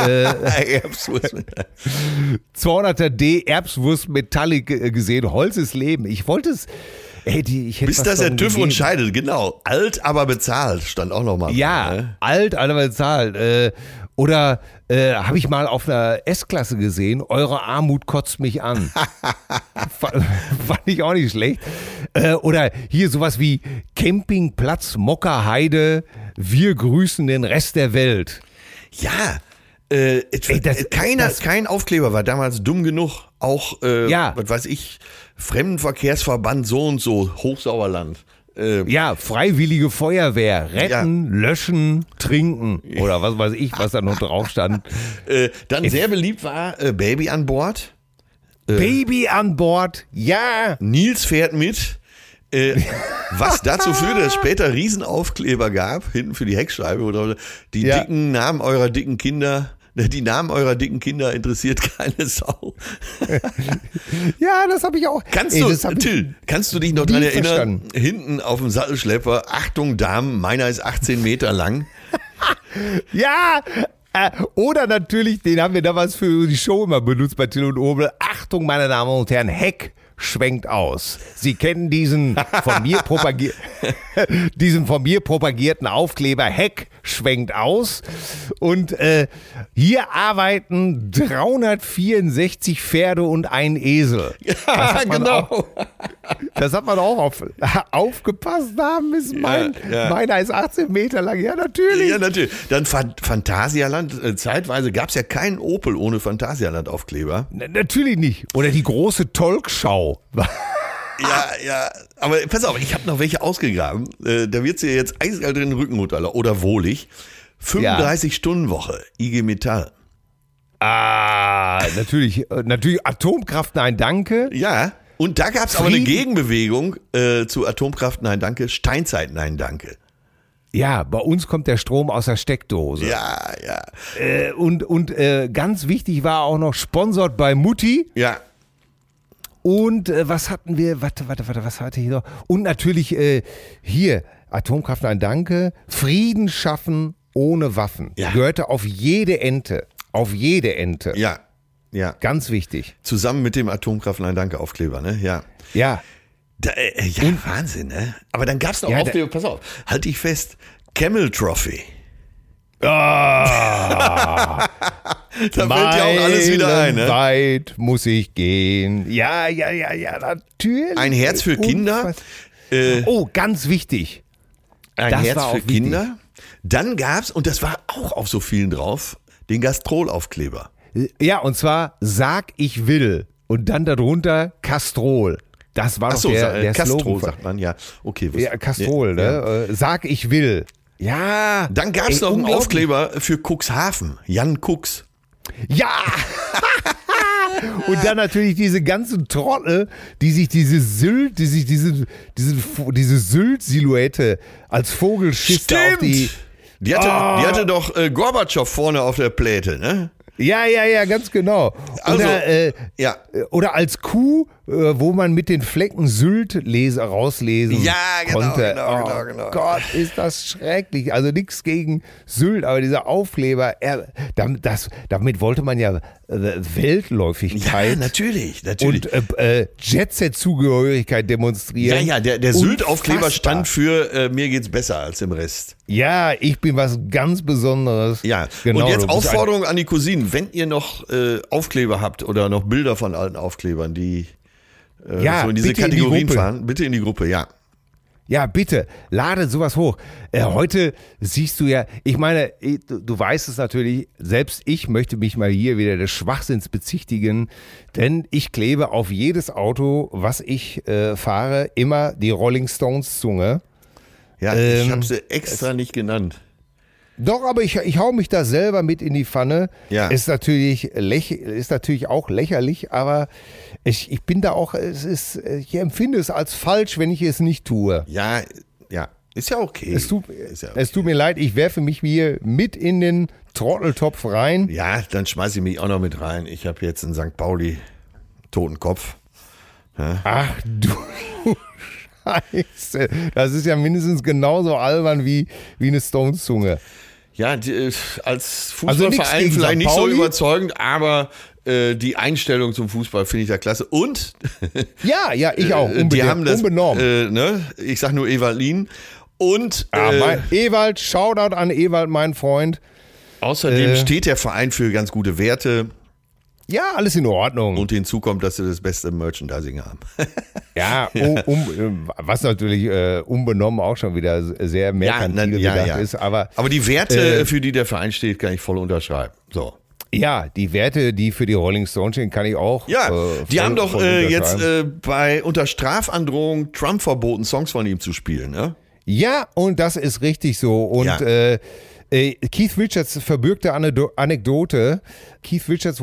200er D Erbswurst Metallic gesehen. Holz ist Leben. Ich wollte es. Bis das der TÜV uns scheidet, genau. Alt, aber bezahlt, stand auch nochmal. Ja, ne? Alt, aber bezahlt. Oder habe ich mal auf einer S-Klasse gesehen, eure Armut kotzt mich an. Fand ich auch nicht schlecht. Oder hier sowas wie Campingplatz Mockerheide, wir grüßen den Rest der Welt. Ja, kein Aufkleber war damals dumm genug. Auch, was weiß ich, Fremdenverkehrsverband so und so, Hochsauerland. Ja, Freiwillige Feuerwehr, retten, löschen, trinken oder was weiß ich, was da noch drauf stand. Dann sehr beliebt war Baby an Bord. Baby an Bord, ja. Nils fährt mit. Was dazu führte, dass es später Riesenaufkleber gab, hinten für die Heckscheibe oder die dicken Namen eurer dicken Kinder. Die Namen eurer dicken Kinder interessiert keine Sau. Ja, das habe ich auch. Kannst du dich noch dran erinnern? Hinten auf dem Sattelschlepper, Achtung Damen, meiner ist 18 Meter lang. Ja, oder natürlich, den haben wir damals für die Show immer benutzt bei Till und Obel. Achtung, meine Damen und Herren, Heck schwenkt aus. Sie kennen diesen von mir propagierten Aufkleber, Heck schwenkt aus. Und hier arbeiten 364 Pferde und ein Esel. Ja, genau. Das hat man auch aufgepasst haben müssen. Meiner ist 18 Meter lang. Ja, natürlich. Ja, natürlich. Dann Phantasialand. Zeitweise gab es ja keinen Opel ohne Phantasialand-Aufkleber. Natürlich nicht. Oder die große Talkshow. Ja, aber pass auf, ich habe noch welche ausgegraben. Da wird sie jetzt eiskalt drin Rücken runterlaufen. Oder wohlig. 35-Stunden-Woche, IG Metall. Natürlich Atomkraft, nein, danke. Ja, und da gab es aber eine Gegenbewegung zu Atomkraft, nein, danke, Steinzeit, nein, danke. Ja, bei uns kommt der Strom aus der Steckdose. Ja. Und ganz wichtig war auch noch Sponsort bei Mutti. Ja. Und was hatten wir? Warte, was hatte ich noch? Und natürlich hier, Atomkraft, nein, danke. Frieden schaffen ohne Waffen. Ja. Gehörte auf jede Ente. Auf jede Ente. Ja, ja. Ganz wichtig. Zusammen mit dem Atomkraft Nein Danke Aufkleber, ne? Ja. Ja. Ja, Wahnsinn, ne? Aber dann gab's noch Aufkleber, pass auf, halt dich fest, Camel Trophy. Ah, Da fällt ja auch alles wieder ein, ne? Weit muss ich gehen. Ja, natürlich. Ein Herz für Kinder. Ganz wichtig. Ein Das Herz war auch für Kinder. Dann gab's, und das war auch auf so vielen drauf, den Gastrol-Aufkleber. Ja, und zwar Sag ich will und dann darunter Castrol. Das war doch der Castrol Slogan. sagt man, ja. Okay. Ja, Castrol, ne? Sag ich will. Ja. Dann gab's noch einen Aufkleber für Cuxhaven. Jan Cux. Ja! Und dann natürlich diese ganzen Trottel, die sich diese Sylt-Silhouette als Vogelschiss auf die. Die hatte doch Gorbatschow vorne auf der Pläte, ne? Ja, ganz genau. Also, Oder als Kuh, wo man mit den Flecken Sylt rauslesen konnte. Genau. Gott, ist das schrecklich. Also nichts gegen Sylt, aber dieser Aufkleber, damit wollte man ja Weltläufigkeit. Ja, natürlich. Und Jet-Set-Zugehörigkeit demonstrieren. Ja, der Sylt-Aufkleber stand für mir geht's besser als im Rest. Ja, ich bin was ganz Besonderes. Ja, genau, und jetzt Aufforderung an die Cousinen, wenn ihr noch Aufkleber habt oder noch Bilder von alten Aufklebern, die so in diese Kategorien fahren, bitte in die Gruppe, ja. Ja, bitte, lade sowas hoch. Heute siehst du ja, ich meine, du weißt es natürlich, selbst ich möchte mich mal hier wieder des Schwachsinns bezichtigen, denn ich klebe auf jedes Auto, was ich fahre, immer die Rolling Stones Zunge. Ja, ich habe sie extra nicht genannt. Doch, aber ich hau mich da selber mit in die Pfanne. Ja. Ist natürlich auch lächerlich, aber ich bin da auch, ich empfinde es als falsch, wenn ich es nicht tue. Ja, ist ja okay. Es tut mir leid, ich werfe mich hier mit in den Trotteltopf rein. Ja, dann schmeiße ich mich auch noch mit rein. Ich habe jetzt in St. Pauli toten Kopf. Ja. Ach du Scheiße. Das ist ja mindestens genauso albern wie eine Stones-Zunge. Ja, als Also Fußballverein vielleicht nicht so überzeugend, aber die Einstellung zum Fußball finde ich da klasse. Und Ja, ich auch. die haben das, unbenommen. ich sag nur Ewaldin. Und Ewald, Shoutout an Ewald, mein Freund. außerdem steht der Verein für ganz gute Werte. Ja, alles in Ordnung. Und hinzu kommt, dass sie das beste Merchandising haben. Ja, was natürlich unbenommen auch schon wieder sehr merkantil gedacht ist. Aber die Werte, für die der Verein steht, kann ich voll unterschreiben. So. Ja, die Werte, die für die Rolling Stones stehen, kann ich auch. Ja, die haben doch jetzt unter Strafandrohung Trump verboten, Songs von ihm zu spielen, ne? Ja, und das ist richtig so. Und Keith Richards verbürgte Anekdote. Keith Richards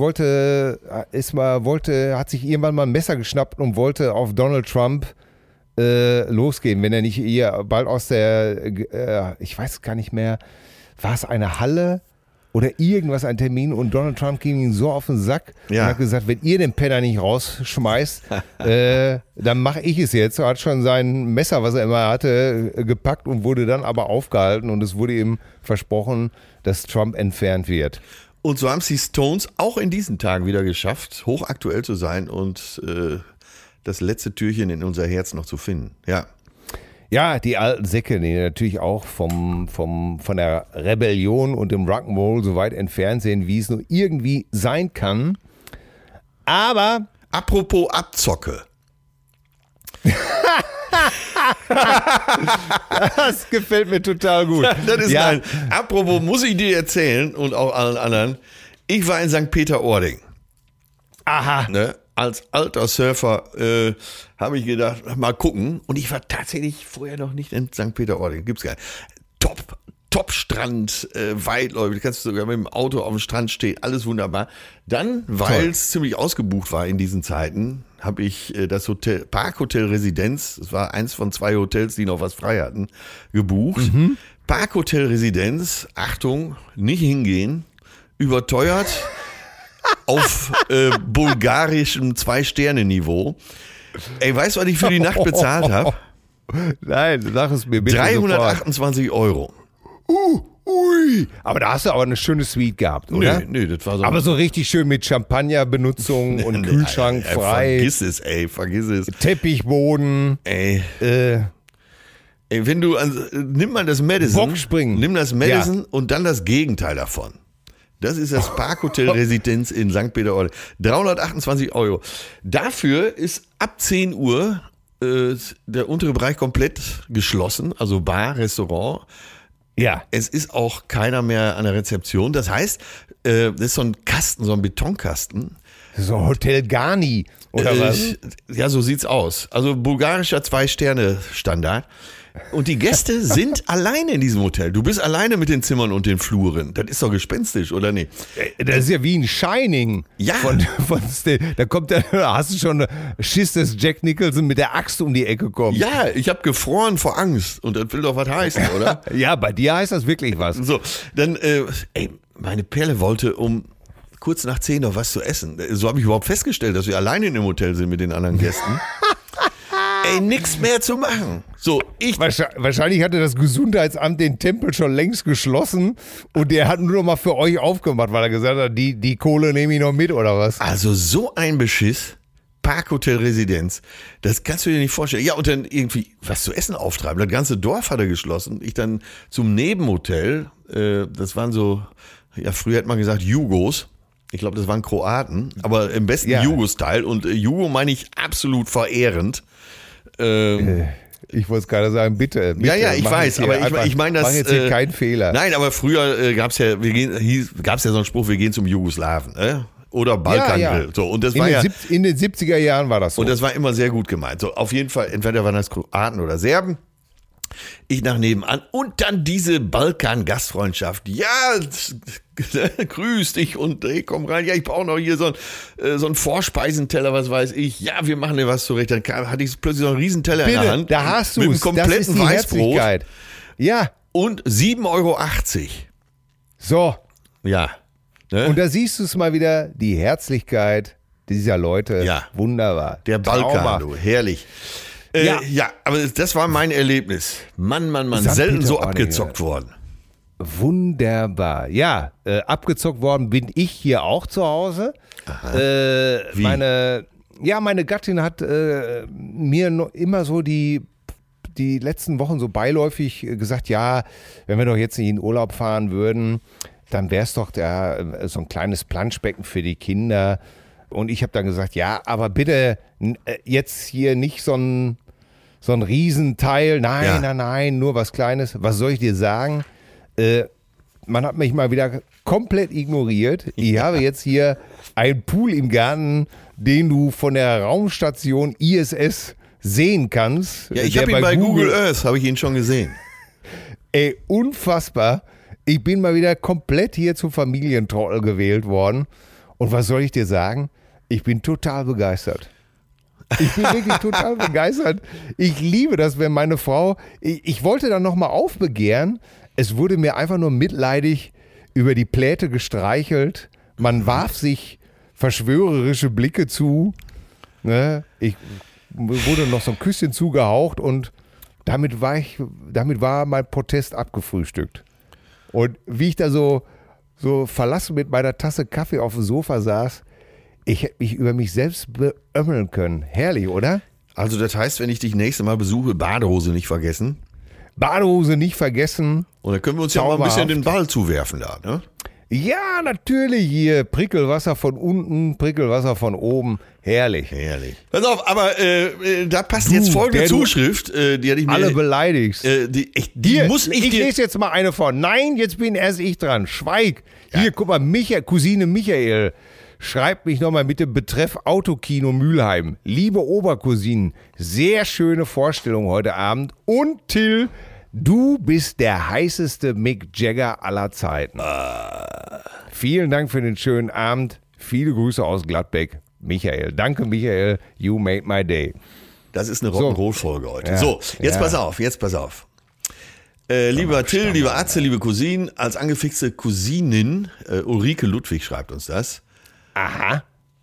hat sich irgendwann mal ein Messer geschnappt und wollte auf Donald Trump losgehen, wenn er nicht hier bald aus der, ich weiß gar nicht mehr, war es eine Halle oder irgendwas, ein Termin, und Donald Trump ging ihm so auf den Sack und hat gesagt, wenn ihr den Penner nicht rausschmeißt, dann mache ich es jetzt. Er hat schon sein Messer, was er immer hatte, gepackt und wurde dann aber aufgehalten, und es wurde ihm versprochen, dass Trump entfernt wird. Und so haben es die Stones auch in diesen Tagen wieder geschafft, hochaktuell zu sein und das letzte Türchen in unser Herz noch zu finden. Ja. Ja, die alten Säcke, die natürlich auch von der Rebellion und dem Rock'n'Roll so weit entfernt sind, wie es nur irgendwie sein kann. Aber apropos Abzocke. Das gefällt mir total gut. Das ist apropos, muss ich dir erzählen und auch allen anderen. Ich war in St. Peter-Ording. Aha. Ne? Als alter Surfer habe ich gedacht, mal gucken. Und ich war tatsächlich vorher noch nicht in St. Peter-Ording. Gibt's gar nicht. Top-Strand, weitläufig. Du kannst sogar mit dem Auto auf dem Strand stehen. Alles wunderbar. Dann, weil es ziemlich ausgebucht war in diesen Zeiten, habe ich das Parkhotel Residenz, das war eins von 2 Hotels, die noch was frei hatten, gebucht. Mhm. Parkhotel Residenz, Achtung, nicht hingehen, überteuert. Auf bulgarischem 2-Sterne-Niveau. Ey, weißt du, was ich für die Nacht bezahlt habe? Nein, sag es mir bitte 328 Euro. Ui, aber da hast du aber eine schöne Suite gehabt, oder? Nee, das war so. Aber so richtig schön mit Champagnerbenutzung und Kühlschrank frei. Vergiss es, ey, vergiss es. Teppichboden. Ey, wenn du, nimm mal das Madison. Bockspringen. Nimm das Madison und dann das Gegenteil davon. Das ist das Parkhotel Residenz in St. Peter-Ording. 328 €. Dafür ist ab 10 Uhr der untere Bereich komplett geschlossen, also Bar, Restaurant. Ja. Es ist auch keiner mehr an der Rezeption. Das heißt, das ist so ein Kasten, so ein Betonkasten. So Hotel Garni, oder was? Ja, so sieht's aus. Also bulgarischer 2-Sterne-Standard. Und die Gäste sind alleine in diesem Hotel. Du bist alleine mit den Zimmern und den Fluren. Das ist doch gespenstisch, oder nicht? Das ist ja wie ein Shining. Ja. Da kommt da hast du schon Schiss, dass Jack Nicholson mit der Axt um die Ecke kommt. Ja, ich habe gefroren vor Angst. Und das will doch was heißen, oder? Ja, bei dir heißt das wirklich was. So, dann, meine Perle wollte um kurz nach 10 noch was zu essen. So habe ich überhaupt festgestellt, dass wir alleine in dem Hotel sind mit den anderen Gästen. Nix mehr zu machen. So, Wahrscheinlich hatte das Gesundheitsamt den Tempel schon längst geschlossen und der hat nur noch mal für euch aufgemacht, weil er gesagt hat, die Kohle nehme ich noch mit, oder was? Also so ein Beschiss. Parkhotel Residenz. Das kannst du dir nicht vorstellen. Ja, und dann irgendwie was zu essen auftreiben. Das ganze Dorf hat er geschlossen. Ich dann zum Nebenhotel. Das waren so, ja, früher hat man gesagt Jugos. Ich glaube, das waren Kroaten. Aber im besten Jugo-Style. Und Jugo meine ich absolut verehrend. Ich wollte es gerade sagen, bitte. Ja, ich weiß, aber ich meine das. Mach jetzt hier keinen Fehler. Nein, aber früher gab's ja so einen Spruch, wir gehen zum Jugoslawen, oder Balkangrill. So, und das war in den 70er Jahren war das so. Und das war immer sehr gut gemeint. So, auf jeden Fall, entweder waren das Kroaten oder Serben. Ich nach nebenan und dann diese Balkan-Gastfreundschaft. Ja, grüß dich und hey, komm rein. Ja, ich brauche noch hier so einen Vorspeisenteller, was weiß ich. Ja, wir machen dir was zurecht. Dann hatte ich plötzlich so einen Riesenteller in der Hand. Da hast du es. Mit einem kompletten Weißbrot. Ja. Und 7,80 €. So. Ja. Ne? Und da siehst du es mal wieder, die Herzlichkeit dieser Leute. Ja. Wunderbar. Der Balkan, du, herrlich. Ja, aber das war mein Erlebnis. Mann, selten so abgezockt worden. Wunderbar. Ja, abgezockt worden bin ich hier auch zu Hause. Wie? Meine Gattin hat mir immer so die letzten Wochen so beiläufig gesagt, ja, wenn wir doch jetzt nicht in Urlaub fahren würden, dann wäre es doch so ein kleines Planschbecken für die Kinder. Und ich habe dann gesagt, ja, aber bitte jetzt hier nicht so ein Riesenteil. Nein, nur was Kleines. Was soll ich dir sagen? Man hat mich mal wieder komplett ignoriert. Ich habe jetzt hier einen Pool im Garten, den du von der Raumstation ISS sehen kannst. Ja, ich habe ihn bei Google Earth, habe ich ihn schon gesehen. Ey, unfassbar. Ich bin mal wieder komplett hier zum Familientrottel gewählt worden. Und was soll ich dir sagen? Ich bin total begeistert. Ich bin wirklich total begeistert. Ich liebe das, wenn meine Frau, ich wollte dann nochmal aufbegehren, es wurde mir einfach nur mitleidig über die Pläte gestreichelt. Man warf sich verschwörerische Blicke zu. Ne? Ich wurde noch so ein Küsschen zugehaucht und damit war mein Protest abgefrühstückt. Und wie ich da so verlassen mit meiner Tasse Kaffee auf dem Sofa saß, ich hätte mich über mich selbst beömmeln können. Herrlich, oder? Also das heißt, wenn ich dich nächste Mal besuche, Badehose nicht vergessen. Badehose nicht vergessen. Und dann können wir uns ja mal ein bisschen den Ball zuwerfen da, ne? Ja, natürlich hier. Prickelwasser von unten, Prickelwasser von oben. Herrlich. Pass auf, aber da passt jetzt folgende Zuschrift, die hatte ich mir... Alle beleidigst. Ich lese jetzt mal eine vor. Nein, jetzt bin erst ich dran. Schweig. Ja. Hier, guck mal, Cousine Michael schreibt mich nochmal mit dem Betreff Autokino Mülheim. Liebe Obercousinen, sehr schöne Vorstellung heute Abend. Und Till, du bist der heißeste Mick Jagger aller Zeiten. Vielen Dank für den schönen Abend. Viele Grüße aus Gladbeck. Michael. Danke, Michael. You made my day. Das ist eine Rock'n'Roll-Folge heute. Ja. So, jetzt pass auf. Lieber Till, lieber Atze, liebe Cousinen, als angefixte Cousinin, Ulrike Ludwig schreibt uns das. Aha.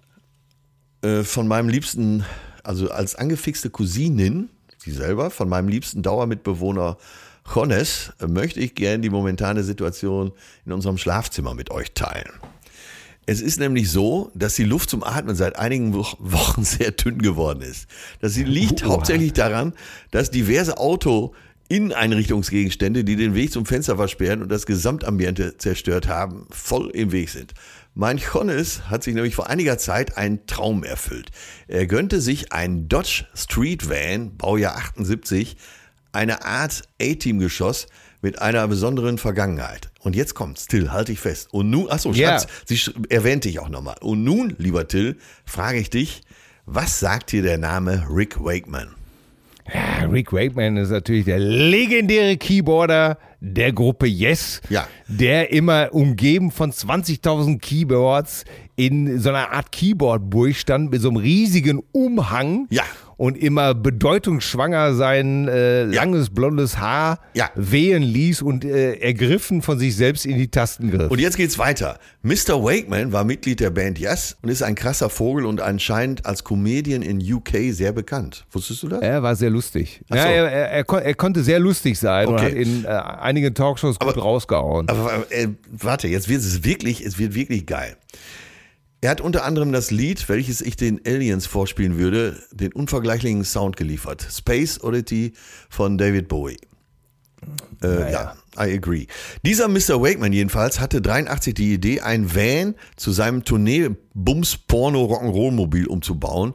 Von meinem liebsten, also als angefixte Cousinin, sie selber, von meinem liebsten Dauermitbewohner Jones, möchte ich gerne die momentane Situation in unserem Schlafzimmer mit euch teilen. Es ist nämlich so, dass die Luft zum Atmen seit einigen Wochen sehr dünn geworden ist. Das liegt hauptsächlich daran, dass diverse Inneneinrichtungsgegenstände, die den Weg zum Fenster versperren und das Gesamtambiente zerstört haben, voll im Weg sind. Mein Johannes hat sich nämlich vor einiger Zeit einen Traum erfüllt. Er gönnte sich einen Dodge Street Van, Baujahr 78, eine Art A-Team-Geschoss mit einer besonderen Vergangenheit. Und jetzt kommt's, Till, halte ich fest. Und nun, Schatz, sie erwähnte ich auch nochmal. Und nun, lieber Till, frage ich dich, was sagt dir der Name Rick Wakeman? Ja, Rick Wakeman ist natürlich der legendäre Keyboarder der Gruppe Yes, der immer umgeben von 20.000 Keyboards in so einer Art Keyboard-Burg stand mit so einem riesigen Umhang und immer bedeutungsschwanger sein langes blondes Haar wehen ließ und ergriffen von sich selbst in die Tasten griff. Und jetzt geht's weiter. Mr. Wakeman war Mitglied der Band Yes und ist ein krasser Vogel und anscheinend als Comedian in UK sehr bekannt. Wusstest du das? Er war sehr lustig. Ja, er konnte sehr lustig sein und hat in einigen Talkshows gut rausgehauen. Aber warte, jetzt wird es wird wirklich geil. Er hat unter anderem das Lied, welches ich den Aliens vorspielen würde, den unvergleichlichen Sound geliefert. Space Oddity von David Bowie. I agree. Dieser Mr. Wakeman jedenfalls hatte 83 die Idee, ein Van zu seinem Tournee-Bums-Porno-Rock'n'Roll-Mobil umzubauen.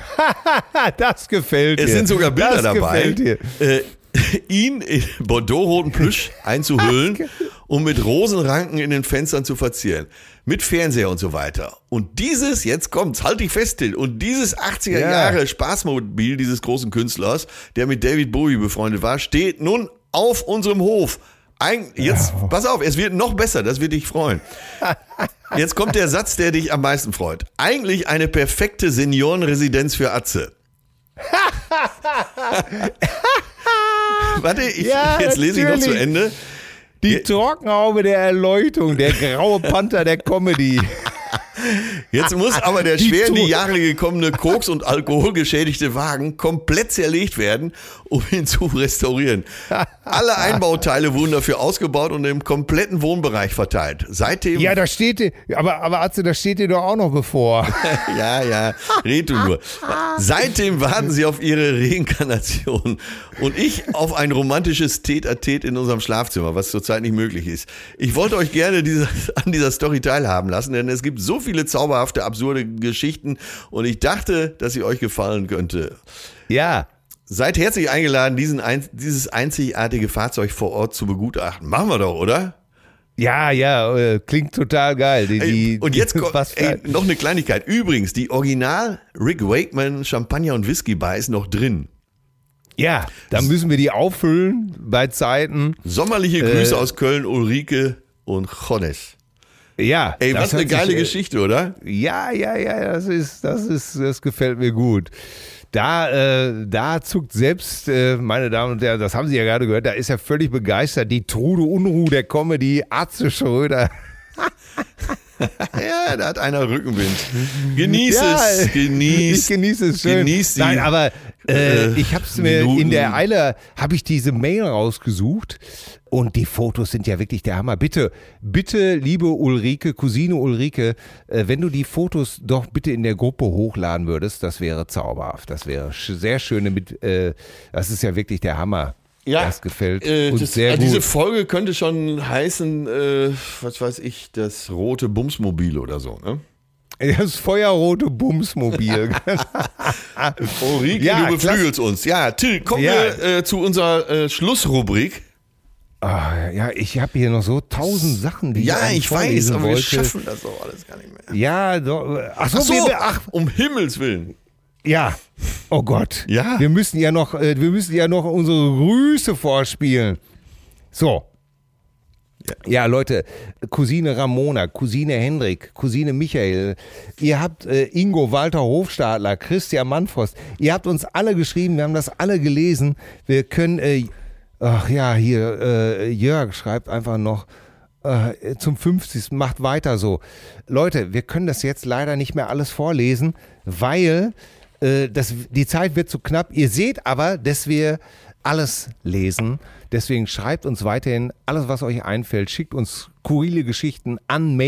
Das gefällt dir. Es sind sogar Bilder dabei. Ihn in Bordeaux-roten Plüsch einzuhüllen und mit Rosenranken in den Fenstern zu verzieren. Mit Fernseher und so weiter. Und dieses, jetzt kommt's, halt dich fest, Till, und dieses 80er Jahre Spaßmobil dieses großen Künstlers, der mit David Bowie befreundet war, steht nun auf unserem Hof. Jetzt, pass auf, es wird noch besser, das wird dich freuen. Jetzt kommt der Satz, der dich am meisten freut. Eigentlich eine perfekte Seniorenresidenz für Atze. Warte, jetzt lese ich noch zu Ende. Die Trockenhaube der Erleuchtung, der graue Panther der Comedy. Jetzt muss aber der schwer in die Jahre gekommene Koks- und Alkoholgeschädigte Wagen komplett zerlegt werden, um ihn zu restaurieren. Alle Einbauteile wurden dafür ausgebaut und im kompletten Wohnbereich verteilt. Seitdem... Ja, da steht dir, aber Atze, das steht dir doch auch noch bevor. Ja, red du nur. Seitdem warten sie auf ihre Reinkarnation und ich auf ein romantisches Tête-à-Tête in unserem Schlafzimmer, was zurzeit nicht möglich ist. Ich wollte euch gerne an dieser Story teilhaben lassen, denn es gibt so viele zauberhafte, absurde Geschichten und ich dachte, dass sie euch gefallen könnte. Ja. Seid herzlich eingeladen, dieses einzigartige Fahrzeug vor Ort zu begutachten. Machen wir doch, oder? Ja, klingt total geil. Und jetzt kommt noch eine Kleinigkeit. Übrigens, die Original Rick Wakeman Champagner und Whisky Bar ist noch drin. Ja, da müssen wir die auffüllen bei Zeiten. Sommerliche Grüße aus Köln, Ulrike und Johannes. Ja. Ey, was eine geile Geschichte, oder? Ja, das gefällt mir gut. Da zuckt selbst, meine Damen und Herren, das haben Sie ja gerade gehört, da ist er völlig begeistert, die Trude Unruhe der Comedy, Atze Schröder. Ja, da hat einer Rückenwind. Genieß es. Ich genieße es schön. Nein, aber ich habe es mir in der Eile, habe ich diese Mail rausgesucht und die Fotos sind ja wirklich der Hammer. Bitte, liebe Ulrike, Cousine Ulrike, wenn du die Fotos doch bitte in der Gruppe hochladen würdest, das wäre zauberhaft. Das wäre sehr schön. Das ist ja wirklich der Hammer. Ja, das gefällt uns sehr gut. Diese Folge könnte schon heißen, was weiß ich, das rote Bumsmobil oder so, ne? Das feuerrote Bumsmobil. Ulrike, ja, du beflügelst uns. Ja, Till, kommen wir zu unserer Schlussrubrik. Ja, ich habe hier noch so 1000 Sachen, die ich weiß, aber wir schaffen das doch alles gar nicht mehr. Ja, doch. Ach, um Himmels Willen. Ja, oh Gott. Ja. Wir müssen ja noch unsere Grüße vorspielen. So. Ja, Leute, Cousine Ramona, Cousine Hendrik, Cousine Michael, ihr habt Ingo Walter Hofstadler, Christian Manfrost, ihr habt uns alle geschrieben, wir haben das alle gelesen. Wir können, Jörg schreibt einfach noch, zum 50. Macht weiter so. Leute, wir können das jetzt leider nicht mehr alles vorlesen, weil die Zeit wird zu knapp. Ihr seht aber, dass wir alles lesen. Deswegen schreibt uns weiterhin alles, was euch einfällt. Schickt uns skurrile Geschichten an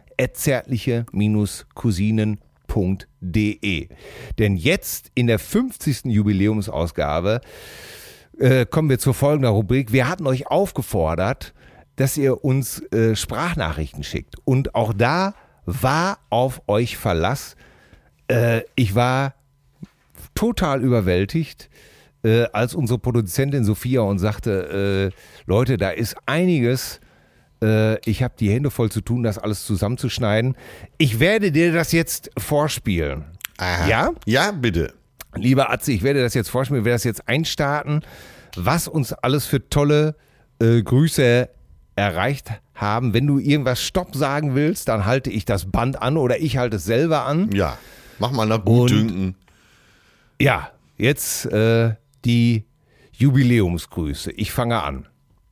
mail@zärtlichecousinen.de. Denn jetzt in der 50. Jubiläumsausgabe kommen wir zu folgender Rubrik. Wir hatten euch aufgefordert, dass ihr uns Sprachnachrichten schickt. Und auch da war auf euch Verlass. Ich war total überwältigt, als unsere Produzentin Sophia uns sagte, Leute, da ist einiges. Ich habe die Hände voll zu tun, das alles zusammenzuschneiden. Ich werde dir das jetzt vorspielen. Aha. Ja? Ja, bitte. Lieber Atze, ich werde das jetzt vorspielen, ich werde das jetzt einstarten, was uns alles für tolle Grüße erreicht haben. Wenn du irgendwas Stopp sagen willst, dann halte ich das Band an oder ich halte es selber an. Ja, mach mal nach Gutdünken. Ja, jetzt die Jubiläumsgrüße. Ich fange an.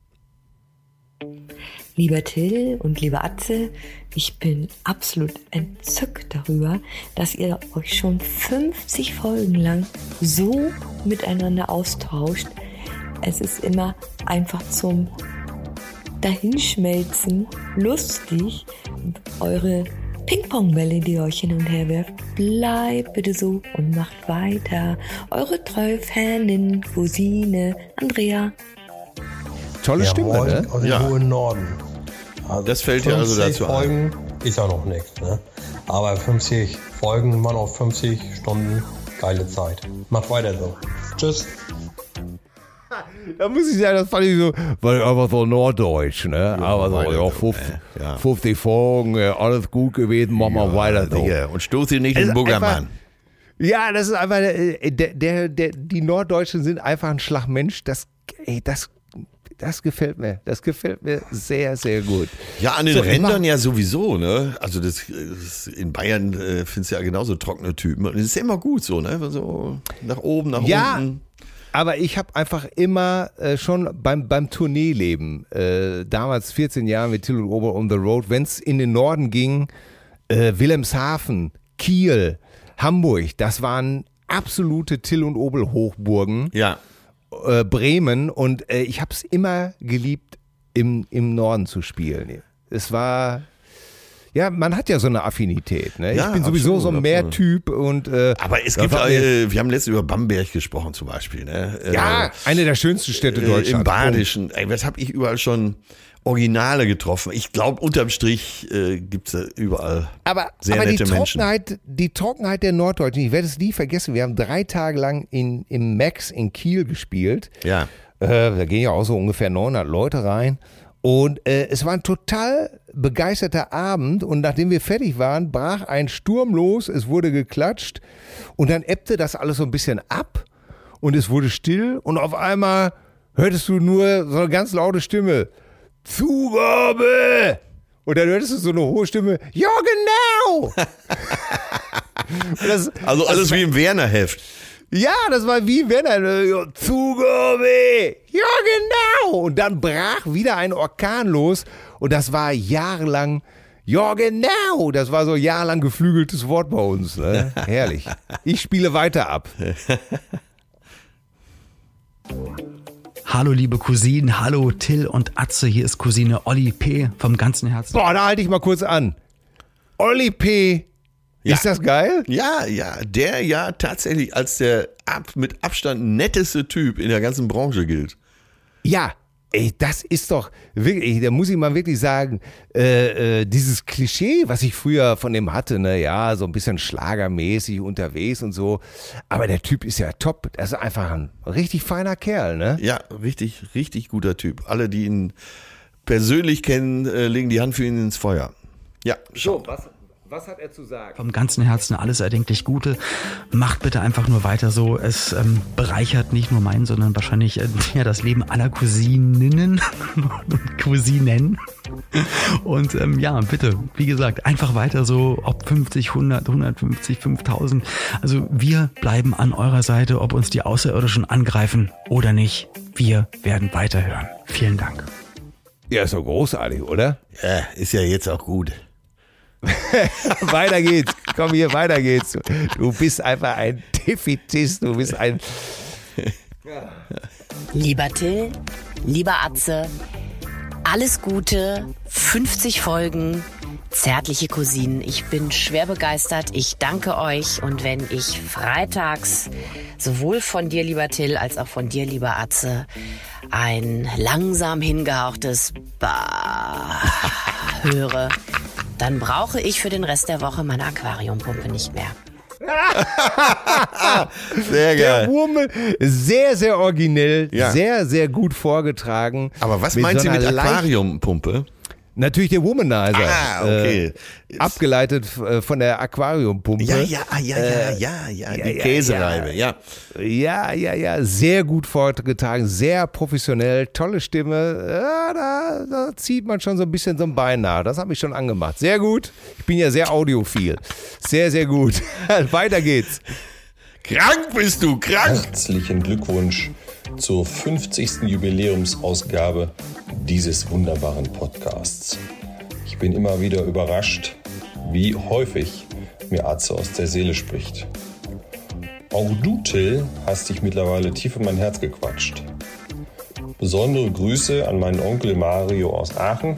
Lieber Till und lieber Atze, ich bin absolut entzückt darüber, dass ihr euch schon 50 Folgen lang so miteinander austauscht. Es ist immer einfach zum Dahinschmelzen lustig. Eure Ping-Pong-Bälle, die ihr euch hin und her werft, bleibt bitte so und macht weiter. Eure treue Fanin, Cousine, Andrea. Tolle Stimme, moin, ne? aus dem hohen Norden. Also Das fällt dir also 50 dazu ein. Folgen ist ja noch nichts, ne? Aber 50 Folgen, man auf 50 Stunden, geile Zeit. Macht weiter so. Tschüss. Da muss ich sagen, das fand ich so, weil einfach so norddeutsch, ne? Aber so, weiter ja, so, 50, ja. 50 Folgen, alles gut gewesen, machen wir weiter so. Digga, und stoß dir nicht den Also Buggermann. Ja, das ist einfach, die Norddeutschen sind einfach ein Schlagmensch, das gefällt mir. Das gefällt mir sehr, sehr gut. Ja, an den So, Rändern ja sowieso, ne? Also das in Bayern findest du ja genauso trockene Typen. Und das ist ja immer gut so, ne? So nach oben, nach Ja, unten. aber ich habe einfach immer schon beim Tourneeleben, damals 14 Jahre mit Till und Ober on the Road, wenn es in den Norden ging, Wilhelmshaven, Kiel, Hamburg, das waren absolute Till und Obel Hochburgen. Ja. Bremen und ich habe es immer geliebt, im Norden zu spielen. Es war, ja, man hat ja so eine Affinität. Ne? Ja, ich bin sowieso absolut, so ein Meertyp und Aber es gibt, wir haben letztens über Bamberg gesprochen zum Beispiel. Ne? ja, eine der schönsten Städte Deutschlands. Im Badischen. Ey, was habe ich überall schon Originale getroffen? Ich glaube, unterm Strich gibt es überall sehr aber nette Menschen. Die Trockenheit der Norddeutschen, ich werde es nie vergessen, wir haben 3 Tage lang im Max in Kiel gespielt. Ja. Da gehen ja auch so ungefähr 900 Leute rein. Und es war ein total begeisterter Abend und nachdem wir fertig waren, brach ein Sturm los, es wurde geklatscht und dann ebbte das alles so ein bisschen ab und es wurde still und auf einmal hörtest du nur so eine ganz laute Stimme, Zugabe! Und dann hörtest du so eine hohe Stimme, ja genau! Also alles wie im Werner-Heft. Ja, das war wie wenn er Zugabe! Ja, genau! Und dann brach wieder ein Orkan los und das war jahrelang, ja, genau! Das war so jahrelang geflügeltes Wort bei uns. Ne? Herrlich. Ich spiele weiter ab. Hallo liebe Cousinen, hallo Till und Atze, hier ist Cousine Olli P. vom ganzen Herzen. Boah, da halte ich mal kurz an. Olli P. Ja. Ist das geil? Ja, der ja tatsächlich als der mit Abstand netteste Typ in der ganzen Branche gilt. Ja, ey, das ist doch wirklich, da muss ich mal wirklich sagen, dieses Klischee, was ich früher von dem hatte, ne, ja, so ein bisschen schlagermäßig unterwegs und so, aber der Typ ist ja top, das ist einfach ein richtig feiner Kerl, ne? Ja, richtig, richtig guter Typ. Alle, die ihn persönlich kennen, legen die Hand für ihn ins Feuer. Ja, So, was hat er zu sagen? Vom ganzen Herzen alles erdenklich Gute. Macht bitte einfach nur weiter so. Es bereichert nicht nur mein, sondern wahrscheinlich ja, das Leben aller Cousininnen und Cousinen. Und ja, bitte, wie gesagt, einfach weiter so, ob 50, 100, 150, 5000. Also wir bleiben an eurer Seite, ob uns die Außerirdischen angreifen oder nicht. Wir werden weiterhören. Vielen Dank. Ja, ist doch großartig, oder? Ja, ist ja jetzt auch gut. Weiter geht's. Komm hier, weiter geht's. Du bist einfach ein Defizist. Du bist ein Lieber Till, lieber Atze, alles Gute, 50 Folgen, zärtliche Cousinen. Ich bin schwer begeistert, ich danke euch. Und wenn ich freitags sowohl von dir, lieber Till, als auch von dir, lieber Atze, ein langsam hingehauchtes Bah höre, dann brauche ich für den Rest der Woche meine Aquariumpumpe nicht mehr. Sehr geil. Der Wurmel, sehr, sehr originell, Ja. sehr, sehr gut vorgetragen. Aber was meint so sie mit einer Aquariumpumpe? Natürlich der Womanizer. Ah, okay. Abgeleitet von der Aquariumpumpe. Die Käsereibe, ja. Ja, sehr gut vorgetragen, sehr professionell, tolle Stimme. Ja, da zieht man schon so ein bisschen so ein Bein nach. Das hat mich schon angemacht. Sehr gut. Ich bin ja sehr audiophil. Sehr, sehr gut. Weiter geht's. Krank bist du, krank. Herzlichen Glückwunsch zur 50. Jubiläumsausgabe dieses wunderbaren Podcasts. Ich bin immer wieder überrascht, wie häufig mir Atze aus der Seele spricht. Auch du, Till, hast dich mittlerweile tief in mein Herz gequatscht. Besondere Grüße an meinen Onkel Mario aus Aachen.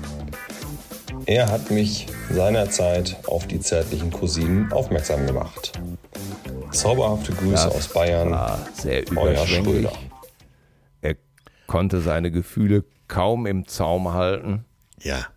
Er hat mich seinerzeit auf die zärtlichen Cousinen aufmerksam gemacht. Zauberhafte Grüße aus Bayern, Sehr euer überschwänglich. Schröder. Er konnte seine Gefühle kaum im Zaum halten. Ja.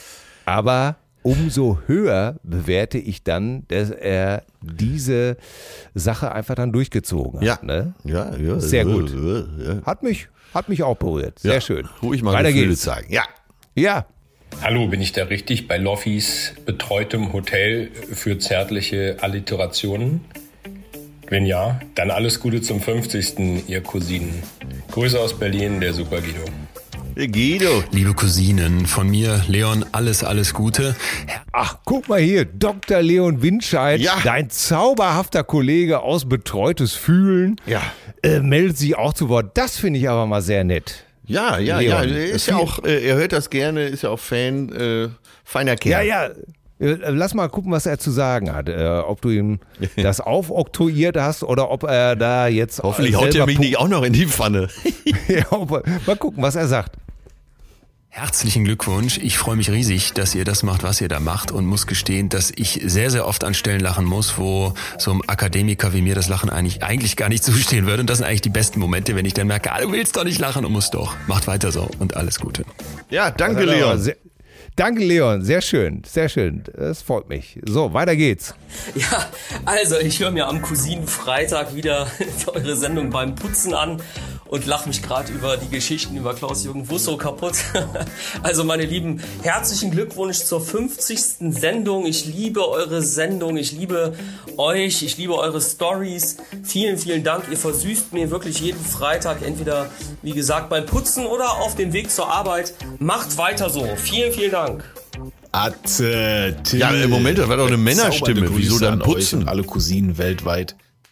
Aber umso höher bewerte ich dann, dass er diese Sache einfach dann durchgezogen hat. Ja. Ne? Ja. Sehr gut. Ja. Hat mich auch berührt. Sehr schön. Ruhig mal Weiter Gefühle geht's. zeigen. Ja. Ja. Hallo, bin ich da richtig bei Loffis betreutem Hotel für zärtliche Alliterationen? Wenn ja, dann alles Gute zum 50. ihr Cousinen. Grüße aus Berlin, der Super Guido. Guido. Liebe Cousinen, von mir, Leon, alles Gute. Ach, guck mal hier, Dr. Leon Windscheid, Ja. dein zauberhafter Kollege aus Betreutes Fühlen, Ja. meldet sich auch zu Wort. Das finde ich aber mal sehr nett. Ja. Leon, Er ist ja auch, er hört das gerne, ist ja auch Fan, feiner Kerl. Ja. Lass mal gucken, was er zu sagen hat. Ob du ihm das aufoktroyiert hast oder ob er da jetzt. Hoffentlich haut er mich nicht auch noch in die Pfanne. Ja, mal gucken, was er sagt. Herzlichen Glückwunsch. Ich freue mich riesig, dass ihr das macht, was ihr da macht und muss gestehen, dass ich sehr, sehr oft an Stellen lachen muss, wo so einem Akademiker wie mir das Lachen eigentlich gar nicht zustehen würde. Und das sind eigentlich die besten Momente, wenn ich dann merke, du willst doch nicht lachen und musst doch. Macht weiter so und alles Gute. Ja, danke, Leon. Danke, Leon. Sehr schön, sehr schön. Das freut mich. So, weiter geht's. Ja, also ich höre mir am Cousinenfreitag wieder eure Sendung beim Putzen an und lache mich gerade über die Geschichten über Klaus-Jürgen Wusso kaputt. Also meine Lieben, herzlichen Glückwunsch zur 50. Sendung. Ich liebe eure Sendung, ich liebe euch, ich liebe eure Stories. Vielen, vielen Dank. Ihr versüßt mir wirklich jeden Freitag, entweder, wie gesagt, beim Putzen oder auf dem Weg zur Arbeit. Macht weiter so. Vielen, vielen Dank. Atze, Till. Ja, im Moment, das war doch eine Männerstimme. Zaubernde Wieso Grüße dann an euch putzen? und alle Cousinen weltweit.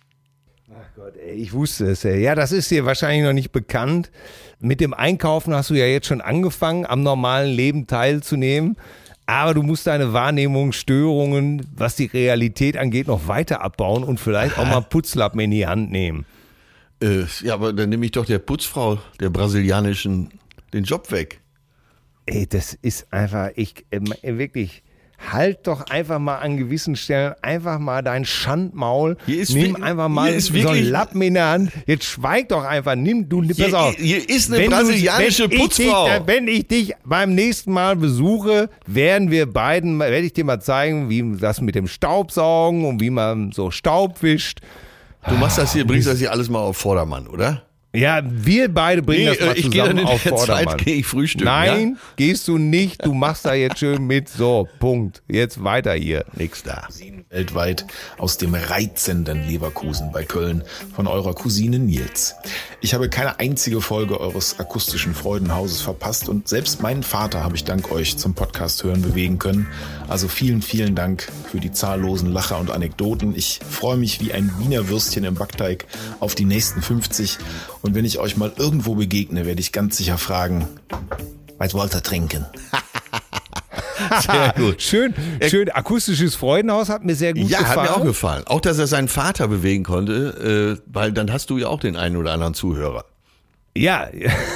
Ich wusste es. Ja, das ist dir wahrscheinlich noch nicht bekannt. Mit dem Einkaufen hast du ja jetzt schon angefangen, am normalen Leben teilzunehmen. Aber du musst deine Wahrnehmungsstörungen, was die Realität angeht, noch weiter abbauen und vielleicht auch mal Putzlappen in die Hand nehmen. Ja, aber dann nehme ich doch der Putzfrau, der brasilianischen, den Job weg. Ey, das ist einfach, wirklich, halt doch einfach mal an gewissen Stellen einfach mal dein Schandmaul. Nimm einfach mal so einen Lappen in der Hand. Jetzt schweig doch einfach. Pass auf. Hier ist eine brasilianische Putzfrau. Wenn ich dich beim nächsten Mal besuche, werde ich dir mal zeigen, wie das mit dem Staubsaugen und wie man so Staub wischt. Du bringst das hier alles mal auf Vordermann, oder? Ja, wir beide bringen das mal ich gehe zusammen dann in auf der Vordermann. Zeit, gehe ich frühstücken. Nein, gehst du nicht. Du machst da jetzt schön mit. So, Punkt. Jetzt weiter hier. Nix da. Weltweit aus dem reizenden Leverkusen bei Köln von eurer Cousine Nils. Ich habe keine einzige Folge eures akustischen Freudenhauses verpasst und selbst meinen Vater habe ich dank euch zum Podcast hören bewegen können. Also vielen, vielen Dank für die zahllosen Lacher und Anekdoten. Ich freue mich wie ein Wiener Würstchen im Backteig auf die nächsten 50. Und wenn ich euch mal irgendwo begegne, werde ich ganz sicher fragen, was wollt ihr trinken? Sehr gut. Schön. Akustisches Freudenhaus hat mir sehr gut gefallen. Ja, hat mir auch gefallen. Auch, dass er seinen Vater bewegen konnte, weil dann hast du ja auch den einen oder anderen Zuhörer. Ja.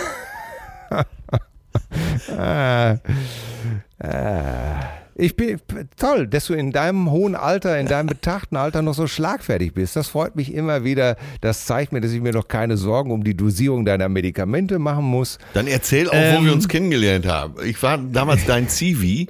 Ich bin toll, dass du in deinem hohen Alter, in deinem betagten Alter noch so schlagfertig bist. Das freut mich immer wieder. Das zeigt mir, dass ich mir noch keine Sorgen um die Dosierung deiner Medikamente machen muss. Dann erzähl auch, wo wir uns kennengelernt haben. Ich war damals dein Zivi.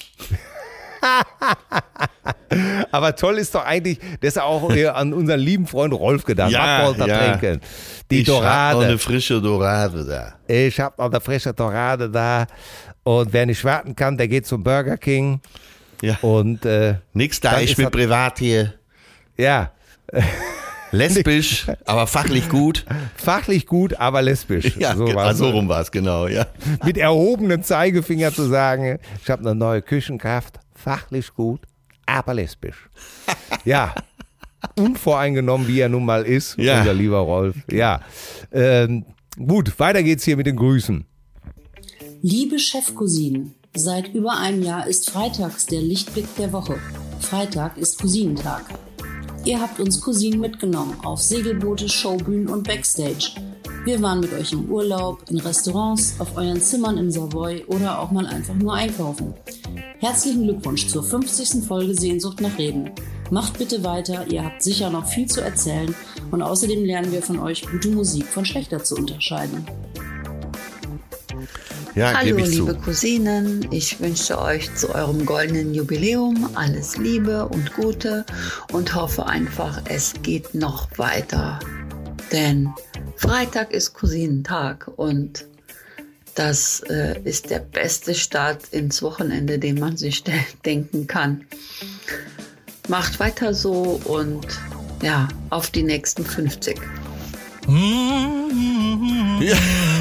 Aber toll ist doch eigentlich, dass er auch an unseren lieben Freund Rolf gedacht hat. Was wollt ihr trinken? Die Dorade. Ich hab noch eine frische Dorade da. Ich hab noch eine frische Dorade da. Und wer nicht warten kann, der geht zum Burger King. Ja. Und nix da, ich bin privat hier. Ja. Lesbisch, aber fachlich gut. Fachlich gut, aber lesbisch. Ja, so rum war es, genau, ja. Mit erhobenem Zeigefinger zu sagen, ich habe eine neue Küchenkraft, fachlich gut, aber lesbisch. Ja, unvoreingenommen, wie er nun mal ist, unser lieber Rolf. Ja, gut, weiter geht's hier mit den Grüßen. Liebe Chefcousinen, seit über einem Jahr ist freitags der Lichtblick der Woche. Freitag ist Cousinentag. Ihr habt uns Cousinen mitgenommen auf Segelboote, Showbühnen und Backstage. Wir waren mit euch im Urlaub, in Restaurants, auf euren Zimmern im Savoy oder auch mal einfach nur einkaufen. Herzlichen Glückwunsch zur 50. Folge Sehnsucht nach Reden. Macht bitte weiter, ihr habt sicher noch viel zu erzählen und außerdem lernen wir von euch, gute Musik von schlechter zu unterscheiden. Ja, hallo liebe Cousinen, ich wünsche euch zu eurem goldenen Jubiläum alles Liebe und Gute und hoffe einfach, es geht noch weiter. Denn Freitag ist Cousinentag und das ist der beste Start ins Wochenende, den man sich denken kann. Macht weiter so und ja, auf die nächsten 50. Ja.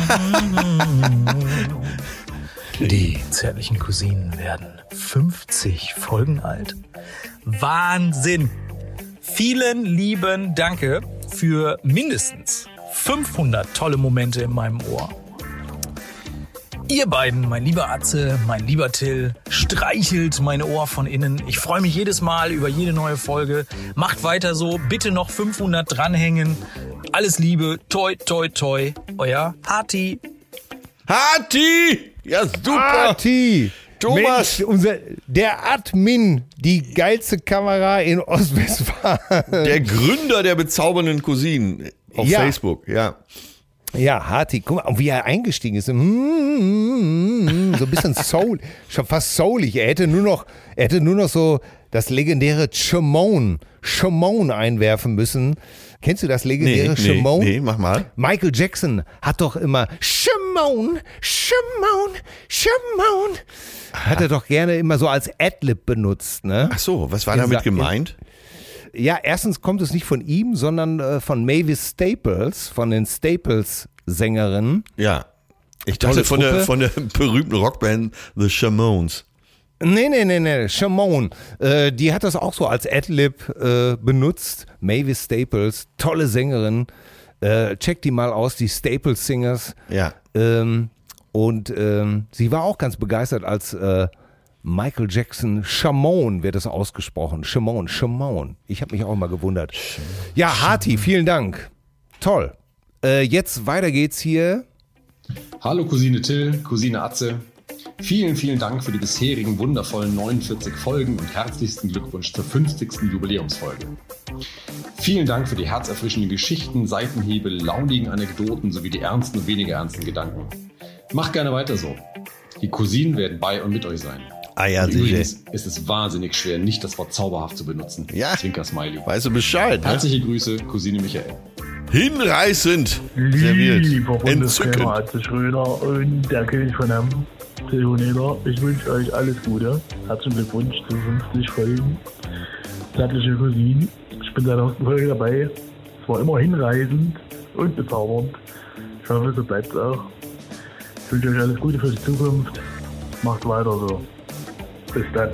Die zärtlichen Cousinen werden 50 Folgen alt. Wahnsinn! Vielen lieben Danke für mindestens 500 tolle Momente in meinem Ohr. Ihr beiden, mein lieber Atze, mein lieber Till, streichelt mein Ohr von innen. Ich freue mich jedes Mal über jede neue Folge. Macht weiter so, bitte noch 500 dranhängen. Alles Liebe, toi, toi, toi, euer Hati. Hati! Ja, super! Hati! Thomas! Mensch, der Admin, die geilste Kamera in Ostwestfalen. Der Gründer der bezaubernden Cousinen auf Facebook, ja. Ja, Hati, guck mal, wie er eingestiegen ist. So ein bisschen Soul, schon fast soulig. Er hätte nur noch so das legendäre Shimon einwerfen müssen. Kennst du das legendäre Shimon? Nee, mach mal. Michael Jackson hat doch immer Shimon. Hat er doch gerne immer so als Adlib benutzt, ne? Ach so, was war damit gemeint? Ja, erstens kommt es nicht von ihm, sondern von Mavis Staples, von den Staples-Sängerinnen. Ja, ich dachte von der berühmten Rockband The Shamones. Nee, Shimon. Die hat das auch so als Adlib benutzt. Mavis Staples, tolle Sängerin. Check die mal aus, die Staples Singers. Ja. Und sie war auch ganz begeistert, als Michael Jackson, Shimon wird es ausgesprochen. Shimon. Ich habe mich auch immer gewundert. Ja, Hati, vielen Dank. Toll. Jetzt weiter geht's hier. Hallo Cousine Till, Cousine Atze. Vielen, vielen Dank für die bisherigen wundervollen 49 Folgen und herzlichsten Glückwunsch zur 50. Jubiläumsfolge. Vielen Dank für die herzerfrischenden Geschichten, Seitenhiebe, launigen Anekdoten sowie die ernsten und weniger ernsten Gedanken. Macht gerne weiter so. Die Cousinen werden bei und mit euch sein. Ah ja, und übrigens ist es wahnsinnig schwer, nicht das Wort zauberhaft zu benutzen. Ja. Zwinker-Smiley. Weißt du Bescheid, ne? Herzliche Grüße, Cousine Michael. Hinreißend serviert. Lieber Bundestrainer Atze Schröder und der König von Hamm, Till Hoheneder, ich wünsche euch alles Gute. Herzlichen Glückwunsch zu 50 Folgen. Zärtliche Cousinen. Ich bin seit der ersten Folge dabei. Es war immer hinreißend und bezaubernd. Ich hoffe, so bleibt es auch. Ich wünsche euch alles Gute für die Zukunft. Macht weiter so. Bis dann.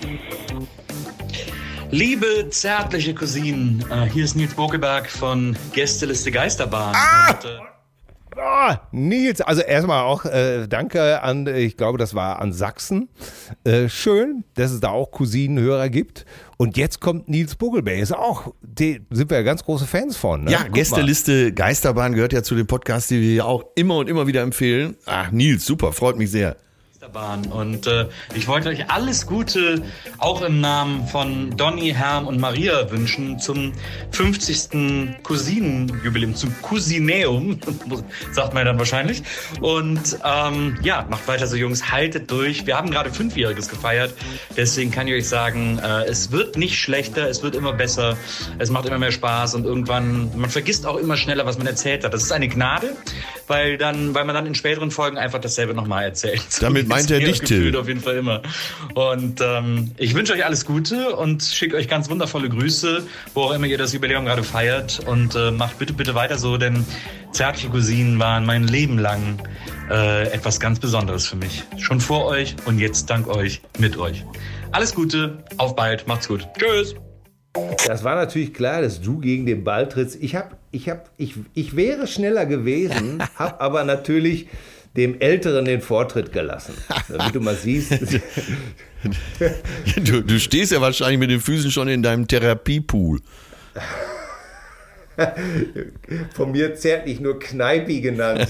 Liebe zärtliche Cousinen, hier ist Nils Bokeberg von Gästeliste Geisterbahn. Nils, also erstmal auch danke an, ich glaube, das war an Sachsen. Schön, dass es da auch Cousinenhörer gibt. Und jetzt kommt Nils Buckelberg. Sind wir ja ganz große Fans von. Ne? Ja, Gästeliste Geisterbahn gehört ja zu den Podcasts, die wir ja auch immer und immer wieder empfehlen. Ach, Nils, super, freut mich sehr. Und ich wollte euch alles Gute auch im Namen von Donny, Herm und Maria wünschen zum 50. Cousinenjubiläum, zum Cousineum, sagt man dann wahrscheinlich. Und macht weiter so, Jungs, haltet durch. Wir haben gerade 5-Jähriges gefeiert, deswegen kann ich euch sagen, es wird nicht schlechter, es wird immer besser, es macht immer mehr Spaß und irgendwann, man vergisst auch immer schneller, was man erzählt hat. Das ist eine Gnade, weil man dann in späteren Folgen einfach dasselbe nochmal erzählt. Damit meint er dich, Till. Auf jeden Fall immer. Und ich wünsche euch alles Gute und schicke euch ganz wundervolle Grüße, wo auch immer ihr das Jubiläum gerade feiert. Und macht bitte weiter so, denn Zärtliche Cousinen waren mein Leben lang etwas ganz Besonderes für mich. Schon vor euch und jetzt dank euch, mit euch. Alles Gute, auf bald, macht's gut. Tschüss. Das war natürlich klar, dass du gegen den Ball trittst. Ich wäre schneller gewesen, habe aber natürlich dem Älteren den Vortritt gelassen. Damit du mal siehst. Du stehst ja wahrscheinlich mit den Füßen schon in deinem Therapiepool. Von mir zärtlich nur Kneipi genannt.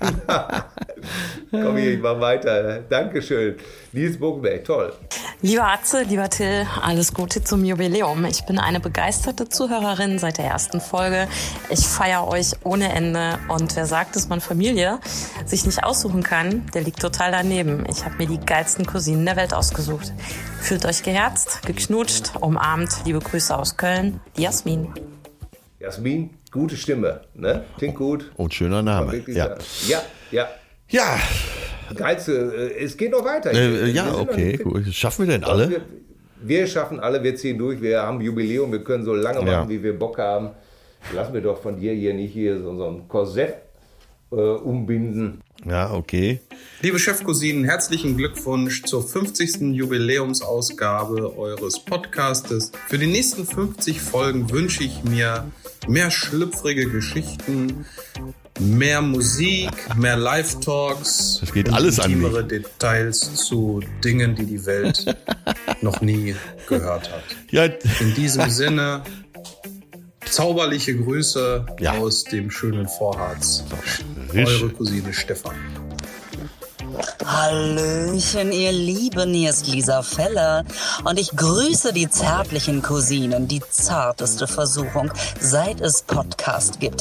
Komm hier, ich mach weiter. Dankeschön. Nils Buckelberg, toll. Lieber Atze, lieber Till, alles Gute zum Jubiläum. Ich bin eine begeisterte Zuhörerin seit der ersten Folge. Ich feiere euch ohne Ende. Und wer sagt, dass man Familie sich nicht aussuchen kann, der liegt total daneben. Ich habe mir die geilsten Cousinen der Welt ausgesucht. Fühlt euch geherzt, geknutscht, umarmt. Liebe Grüße aus Köln, die Jasmin. Jasmin, gute Stimme, ne? Klingt gut. Und schöner Name. Ja. Geilste, es geht noch weiter. Okay, gut. Schaffen wir denn alle? Wir schaffen alle, wir ziehen durch, wir haben Jubiläum, wir können so lange machen, wie wir Bock haben. Lassen wir doch von dir hier nicht so ein Korsett umbinden. Ja, okay. Liebe Chefcousinen, herzlichen Glückwunsch zur 50. Jubiläumsausgabe eures Podcastes. Für die nächsten 50 Folgen wünsche ich mir mehr schlüpfrige Geschichten, mehr Musik, mehr Live-Talks. Das geht alles an mich. Intimere Details zu Dingen, die die Welt noch nie gehört hat. Ja. In diesem Sinne, zauberliche Grüße aus dem schönen Vorharz. Eure Cousine Stefan. Hallöchen, ihr Lieben, hier ist Lisa Feller und ich grüße die zärtlichen Cousinen, die zarteste Versuchung, seit es Podcast gibt.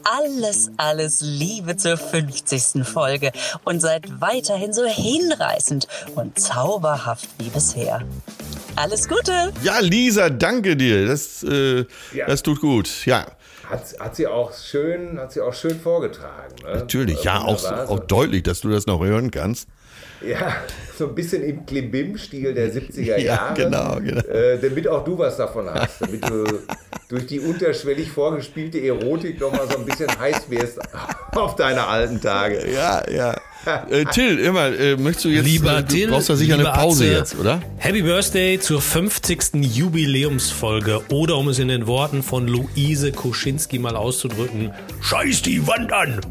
Alles Liebe zur 50. Folge und seid weiterhin so hinreißend und zauberhaft wie bisher. Alles Gute! Ja, Lisa, danke dir. Das tut gut. Ja. Hat sie auch schön vorgetragen. Ne? Natürlich, ja, auch deutlich, dass du das noch hören kannst. Ja, so ein bisschen im Klimbim-Stil der 70er Jahre. Genau. Damit auch du was davon hast. Damit du durch die unterschwellig vorgespielte Erotik noch mal so ein bisschen heiß wirst auf deine alten Tage. Ja. Till, möchtest du jetzt, lieber Till, brauchst du sicher eine Pause jetzt, oder? Happy Birthday zur 50. Jubiläumsfolge oder um es in den Worten von Luise Koschinski mal auszudrücken, scheiß die Wand an!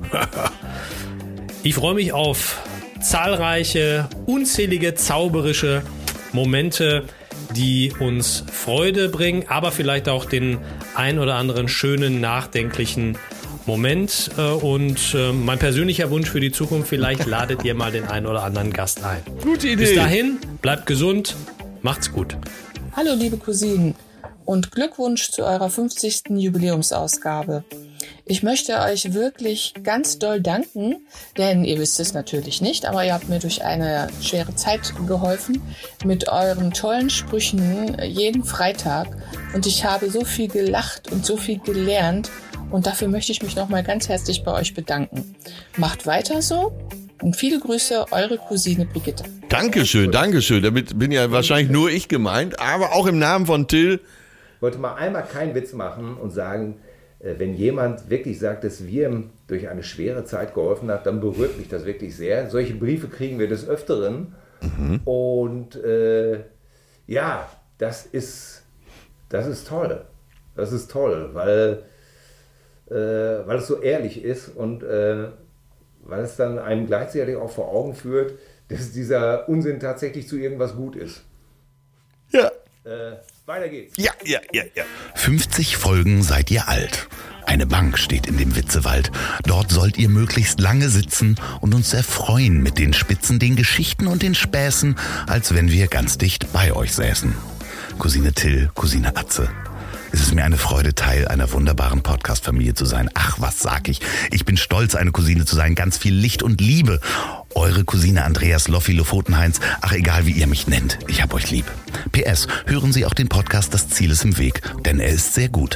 Ich freue mich auf zahlreiche, unzählige, zauberische Momente, die uns Freude bringen, aber vielleicht auch den ein oder anderen schönen, nachdenklichen Moment. Und mein persönlicher Wunsch für die Zukunft, vielleicht ladet ihr mal den einen oder anderen Gast ein. Gute Idee. Bis dahin, bleibt gesund, macht's gut. Hallo liebe Cousinen und Glückwunsch zu eurer 50. Jubiläumsausgabe. Ich möchte euch wirklich ganz doll danken, denn ihr wisst es natürlich nicht, aber ihr habt mir durch eine schwere Zeit geholfen mit euren tollen Sprüchen jeden Freitag und ich habe so viel gelacht und so viel gelernt und dafür möchte ich mich nochmal ganz herzlich bei euch bedanken. Macht weiter so und viele Grüße, eure Cousine Brigitte. Dankeschön. Damit bin ja wahrscheinlich nur ich gemeint, aber auch im Namen von Till. Ich wollte mal einmal keinen Witz machen und sagen, wenn jemand wirklich sagt, dass wir ihm durch eine schwere Zeit geholfen hat, dann berührt mich das wirklich sehr. Solche Briefe kriegen wir des Öfteren. Und das ist toll. Das ist toll, weil es so ehrlich ist und weil es dann einem gleichzeitig auch vor Augen führt, dass dieser Unsinn tatsächlich zu irgendwas gut ist. Ja. Weiter geht's. Ja. 50 Folgen seid ihr alt. Eine Bank steht in dem Witzewald. Dort sollt ihr möglichst lange sitzen und uns erfreuen mit den Spitzen, den Geschichten und den Späßen, als wenn wir ganz dicht bei euch säßen. Cousine Till, Cousine Atze. Es ist mir eine Freude, Teil einer wunderbaren Podcast-Familie zu sein. Ach, was sag ich? Ich bin stolz, eine Cousine zu sein. Ganz viel Licht und Liebe. Eure Cousine Andreas Loffi Lofotenheinz. Ach, egal wie ihr mich nennt. Ich hab euch lieb. PS, hören Sie auch den Podcast Das Ziel ist im Weg, denn er ist sehr gut.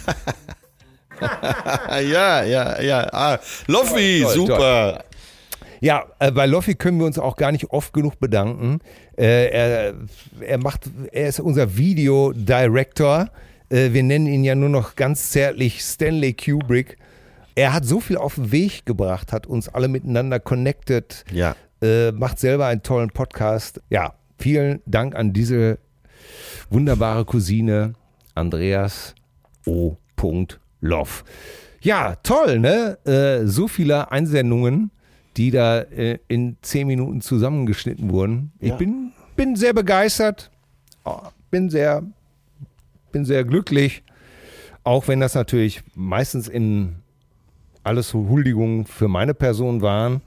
Ja. Loffi, toll, super. Toll. Ja, bei Loffi können wir uns auch gar nicht oft genug bedanken. Er ist unser Video-Director. Wir nennen ihn ja nur noch ganz zärtlich Stanley Kubrick. Er hat so viel auf den Weg gebracht, hat uns alle miteinander connected, macht selber einen tollen Podcast. Ja, vielen Dank an diese wunderbare Cousine Andreas O. Loff. Ja, toll, ne? So viele Einsendungen, die da in 10 Minuten zusammengeschnitten wurden. Ich bin sehr begeistert, bin sehr glücklich, auch wenn das natürlich meistens in alles Huldigungen für meine Person waren.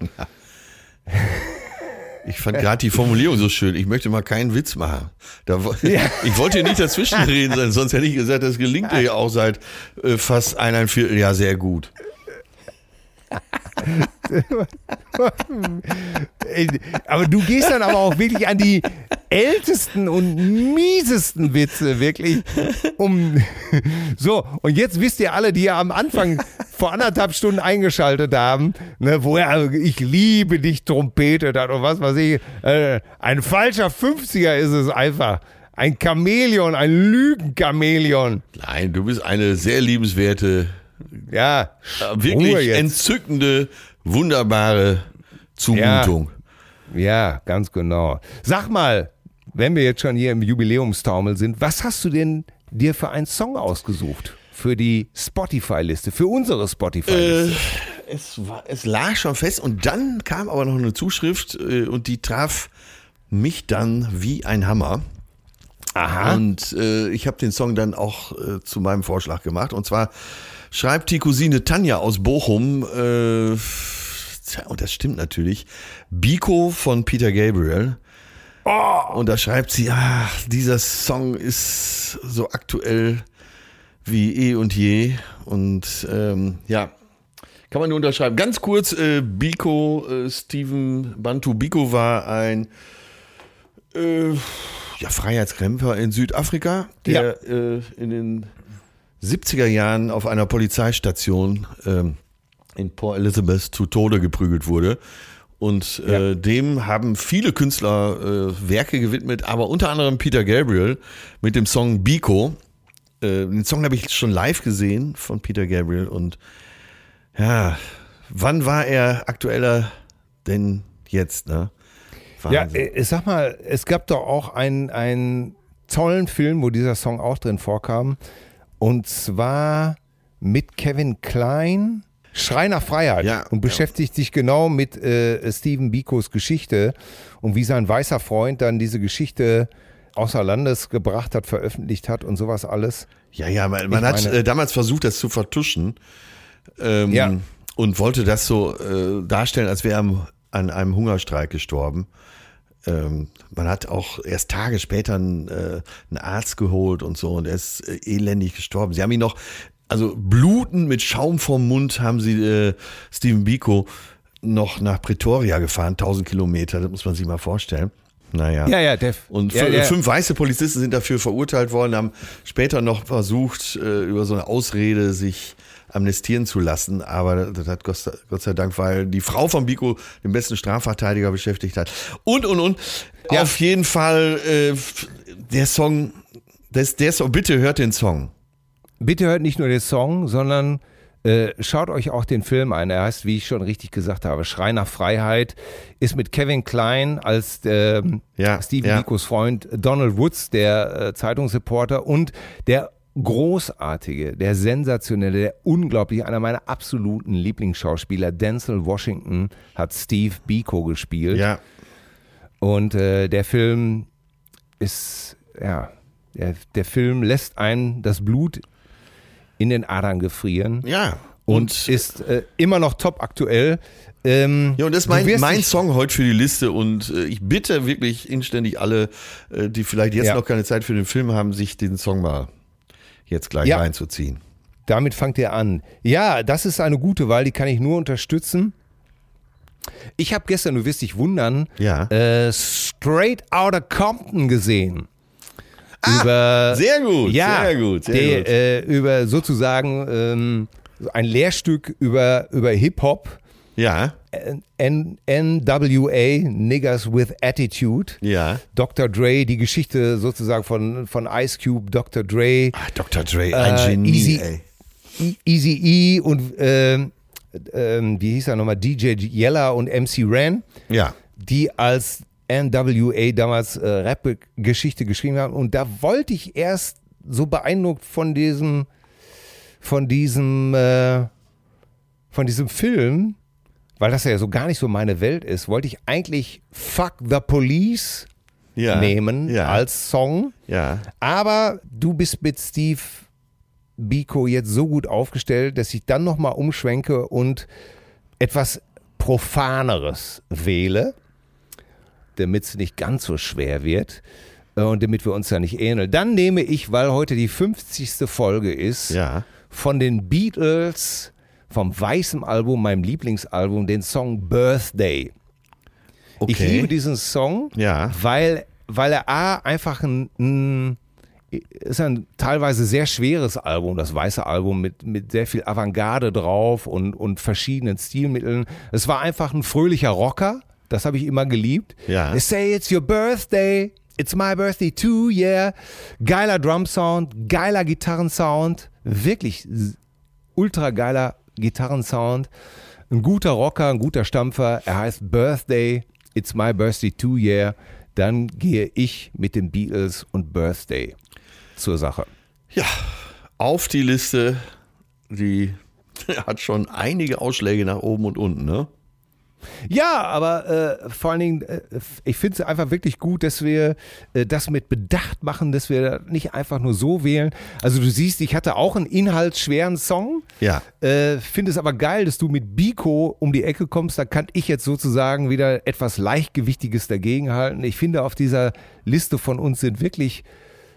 Ich fand gerade die Formulierung so schön. Ich möchte mal keinen Witz machen. Ich wollte hier nicht dazwischenreden sein, sonst hätte ich gesagt, das gelingt dir ja auch seit fast 1,25 Jahr sehr gut. Aber du gehst dann aber auch wirklich an die ältesten und miesesten Witze, wirklich. So, und jetzt wisst ihr alle, die ja am Anfang vor 1,5 Stunden eingeschaltet haben, ne, wo er ich liebe dich trompetet hat und was weiß ich. Ein falscher 50er ist es einfach. Ein Chamäleon, ein Lügenchamäleon. Nein, du bist eine sehr liebenswerte, wirklich entzückende, wunderbare Zumutung. Ja, ganz genau. Sag mal, wenn wir jetzt schon hier im Jubiläumstaumel sind, was hast du denn dir für einen Song ausgesucht? Für die Spotify-Liste, für unsere Spotify-Liste? Es lag schon fest und dann kam aber noch eine Zuschrift und die traf mich dann wie ein Hammer. Aha. Und ich habe den Song dann auch zu meinem Vorschlag gemacht. Und zwar schreibt die Cousine Tanja aus Bochum, und das stimmt natürlich, Biko von Peter Gabriel. Oh. Und da schreibt sie, dieser Song ist so aktuell wie eh und je. Und kann man nur unterschreiben. Ganz kurz, Biko, Steven Bantu Biko war ein Freiheitskämpfer in Südafrika, der in den 70er Jahren auf einer Polizeistation in Port Elizabeth zu Tode geprügelt wurde. Und dem haben viele Künstler Werke gewidmet, aber unter anderem Peter Gabriel mit dem Song Biko. Den Song habe ich schon live gesehen von Peter Gabriel. Und ja, wann war er aktueller denn jetzt, ne? Wahnsinn. Ja, sag mal, es gab doch auch einen tollen Film, wo dieser Song auch drin vorkam. Und zwar mit Kevin Kline, Schrei nach Freiheit. Und beschäftigt sich genau mit Steven Bikos Geschichte und wie sein weißer Freund dann diese Geschichte außer Landes gebracht hat, veröffentlicht hat und sowas alles. Man hat damals versucht, das zu vertuschen und wollte das so darstellen, als wäre er an einem Hungerstreik gestorben. Man hat auch erst Tage später einen Arzt geholt und so und er ist elendig gestorben. Sie haben ihn noch, also blutend mit Schaum vorm Mund haben sie Steven Biko noch nach Pretoria gefahren, 1000 Kilometer, das muss man sich mal vorstellen. Naja. Und 5 weiße Polizisten sind dafür verurteilt worden, haben später noch versucht, über so eine Ausrede sich amnestieren zu lassen, aber das hat Gott sei Dank, weil die Frau von Biko den besten Strafverteidiger beschäftigt hat. Und. Ja. Auf jeden Fall der Song, bitte hört den Song. Bitte hört nicht nur den Song, sondern schaut euch auch den Film an. Er heißt, wie ich schon richtig gesagt habe, Schrei nach Freiheit, ist mit Kevin Kline als Steven Bikos Freund, Donald Woods, der Zeitungsreporter und der großartige, der sensationelle, der unglaubliche, einer meiner absoluten Lieblingsschauspieler, Denzel Washington, hat Steve Biko gespielt. Ja. Und der Film ist, der Film lässt einen das Blut in den Adern gefrieren. Ja. Und ist immer noch top aktuell. Ja, und das ist mein Song heute für die Liste und ich bitte wirklich inständig alle, die vielleicht jetzt noch keine Zeit für den Film haben, sich den Song mal jetzt gleich reinzuziehen. Damit fangt ihr an. Ja, das ist eine gute Wahl, die kann ich nur unterstützen. Ich habe gestern, du wirst dich wundern, Straight Outta Compton gesehen. Sehr gut, sehr gut. Über sozusagen ein Lehrstück über Hip-Hop. Ja. NWA, Niggas with Attitude. Ja. Dr. Dre, die Geschichte sozusagen von Ice Cube, Dr. Dre. Dr. Dre, ein Genie, Eazy-E und wie hieß er nochmal, DJ Yella und MC Ren. Ja. Die als NWA damals Rap-Geschichte geschrieben haben. Und da wollte ich erst so beeindruckt von diesem Film, weil das ja so gar nicht so meine Welt ist, wollte ich eigentlich Fuck the Police nehmen als Song. Ja. Aber du bist mit Steve Biko jetzt so gut aufgestellt, dass ich dann nochmal umschwenke und etwas Profaneres wähle, damit es nicht ganz so schwer wird und damit wir uns ja nicht ähneln. Dann nehme ich, weil heute die 50. Folge ist, von den Beatles, vom weißen Album, meinem Lieblingsalbum, den Song Birthday. Okay. Ich liebe diesen Song, weil er einfach ist ein teilweise sehr schweres Album, das weiße Album mit sehr viel Avantgarde drauf und verschiedenen Stilmitteln. Es war einfach ein fröhlicher Rocker, das habe ich immer geliebt. Ja. They say it's your birthday, it's my birthday too, yeah. Geiler Drum-Sound, geiler Gitarrensound, wirklich ultra geiler Gitarrensound, ein guter Rocker, ein guter Stampfer, er heißt Birthday, it's my birthday too, yeah. Dann gehe ich mit den Beatles und Birthday zur Sache. Ja, auf die Liste, die hat schon einige Ausschläge nach oben und unten, ne? Ja, aber vor allen Dingen, ich finde es einfach wirklich gut, dass wir das mit Bedacht machen, dass wir nicht einfach nur so wählen. Also du siehst, ich hatte auch einen inhaltsschweren Song. Ja. Finde es aber geil, dass du mit Biko um die Ecke kommst. Da kann ich jetzt sozusagen wieder etwas Leichtgewichtiges dagegenhalten. Ich finde, auf dieser Liste von uns sind wirklich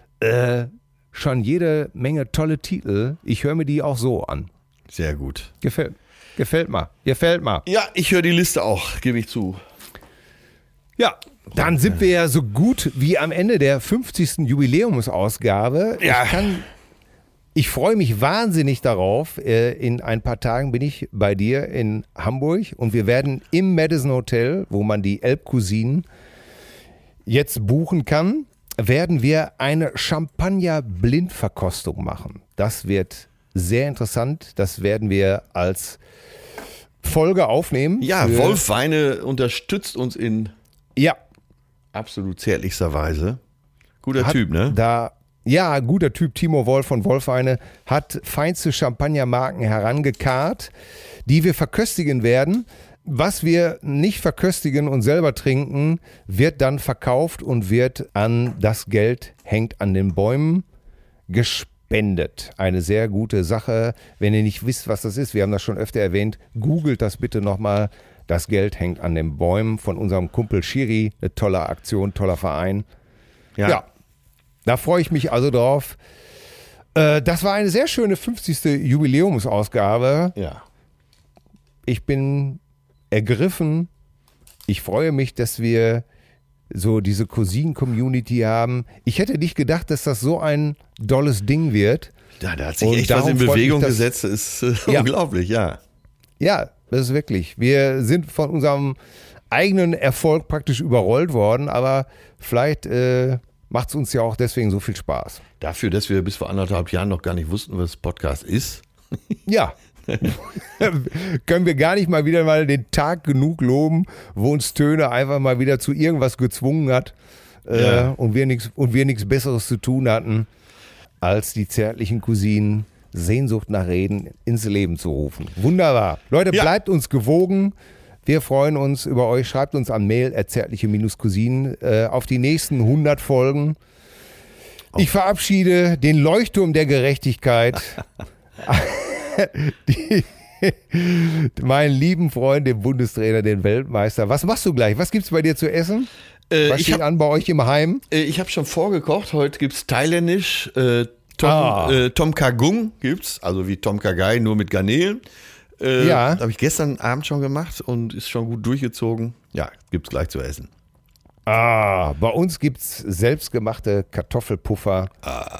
schon jede Menge tolle Titel. Ich höre mir die auch so an. Sehr gut. Gefällt mir. Ja, ich höre die Liste auch, gebe ich zu. Ja, dann sind wir ja so gut wie am Ende der 50. Jubiläumsausgabe. Ja. Ich freue mich wahnsinnig darauf. In ein paar Tagen bin ich bei dir in Hamburg und wir werden im Madison Hotel, wo man die Elbcousinen jetzt buchen kann, werden wir eine Champagner-Blindverkostung machen. Das wird sehr interessant. Das werden wir als Folge aufnehmen. Ja, Wolf Weine unterstützt uns in absolut zärtlichster Weise. Guter Typ, ne? Guter Typ. Timo Wolf von Wolf Weine hat feinste Champagnermarken herangekarrt, die wir verköstigen werden. Was wir nicht verköstigen und selber trinken, wird dann verkauft und wird an das Geld hängt an den Bäumen gespendet. Eine sehr gute Sache. Wenn ihr nicht wisst, was das ist, wir haben das schon öfter erwähnt, googelt das bitte nochmal. Das Geld hängt an den Bäumen von unserem Kumpel Schiri. Eine tolle Aktion, toller Verein. Ja, da freue ich mich also drauf. Das war eine sehr schöne 50. Jubiläumsausgabe. Ja. Ich bin ergriffen. Ich freue mich, dass wir so diese Cousinen-Community haben. Ich hätte nicht gedacht, dass das so ein dolles Ding wird. Ja, da hat sich echt was in Bewegung gesetzt. Das ist unglaublich, ja. Ja, das ist wirklich. Wir sind von unserem eigenen Erfolg praktisch überrollt worden, aber vielleicht macht es uns ja auch deswegen so viel Spaß. Dafür, dass wir bis vor 1,5 Jahren noch gar nicht wussten, was Podcast ist. Ja. Können wir gar nicht mal den Tag genug loben, wo uns Töne einfach mal wieder zu irgendwas gezwungen hat und wir nichts Besseres zu tun hatten. als die zärtlichen Cousinen Sehnsucht nach Reden ins Leben zu rufen. Wunderbar. Leute, bleibt uns gewogen. Wir freuen uns über euch. Schreibt uns an mail@zärtliche-cousinen auf die nächsten 100 Folgen. Ich verabschiede den Leuchtturm der Gerechtigkeit. Meinen lieben Freund, den Bundestrainer, den Weltmeister. Was machst du gleich? Was gibt's bei dir zu essen? Was steht an bei euch im Heim? Ich habe schon vorgekocht. Heute gibt's thailändisch. Tom Kha Gung gibt's, also wie Tom Kha Gai, nur mit Garnelen. Habe ich gestern Abend schon gemacht und ist schon gut durchgezogen. Ja, gibt's gleich zu essen. Bei uns gibt's selbstgemachte Kartoffelpuffer.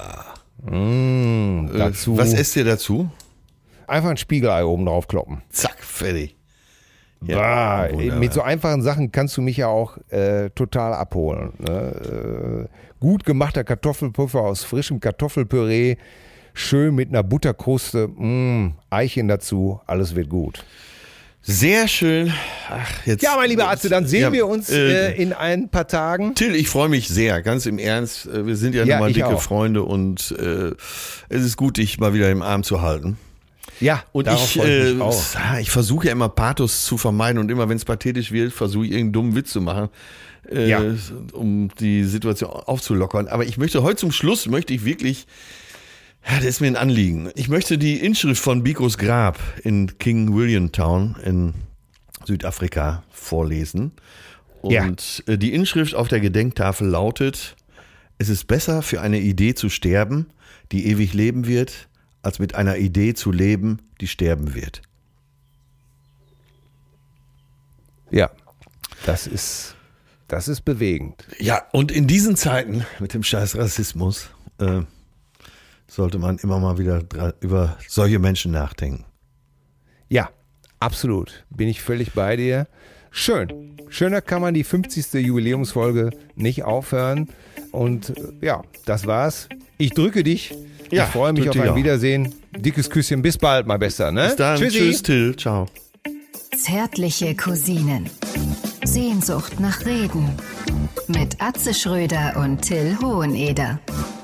Dazu. Was esst ihr dazu? Einfach ein Spiegelei oben drauf kloppen. Zack, fertig. Ja, mit so einfachen Sachen kannst du mich ja auch total abholen. Ne? Gut gemachter Kartoffelpuffer aus frischem Kartoffelpüree, schön mit einer Butterkruste, Eichen dazu, alles wird gut. Sehr schön. Ja, mein lieber Atze, dann sehen wir uns in ein paar Tagen. Till, ich freue mich sehr, ganz im Ernst. Wir sind ja nun mal dicke Freunde und es ist gut, dich mal wieder im Arm zu halten. Ja, und ich versuche ja immer Pathos zu vermeiden und immer, wenn es pathetisch wird, versuche ich irgendeinen dummen Witz zu machen, um die Situation aufzulockern. Aber heute zum Schluss möchte ich wirklich, das ist mir ein Anliegen, ich möchte die Inschrift von Bikos Grab in King William Town in Südafrika vorlesen. Und die Inschrift auf der Gedenktafel lautet: Es ist besser, für eine Idee zu sterben, die ewig leben wird, als mit einer Idee zu leben, die sterben wird. Ja, das ist bewegend. Ja, und in diesen Zeiten mit dem scheiß Rassismus sollte man immer mal wieder über solche Menschen nachdenken. Ja, absolut. Bin ich völlig bei dir. Schön. Schöner kann man die 50. Jubiläumsfolge nicht aufhören. Und das war's. Ich drücke dich. Ich freue mich auf ein Wiedersehen. Dickes Küsschen. Bis bald, mein Bester. Ne? Bis dann. Tschüssi. Tschüss, Till. Ciao. Zärtliche Cousinen. Sehnsucht nach Reden. Mit Atze Schröder und Till Hoheneder.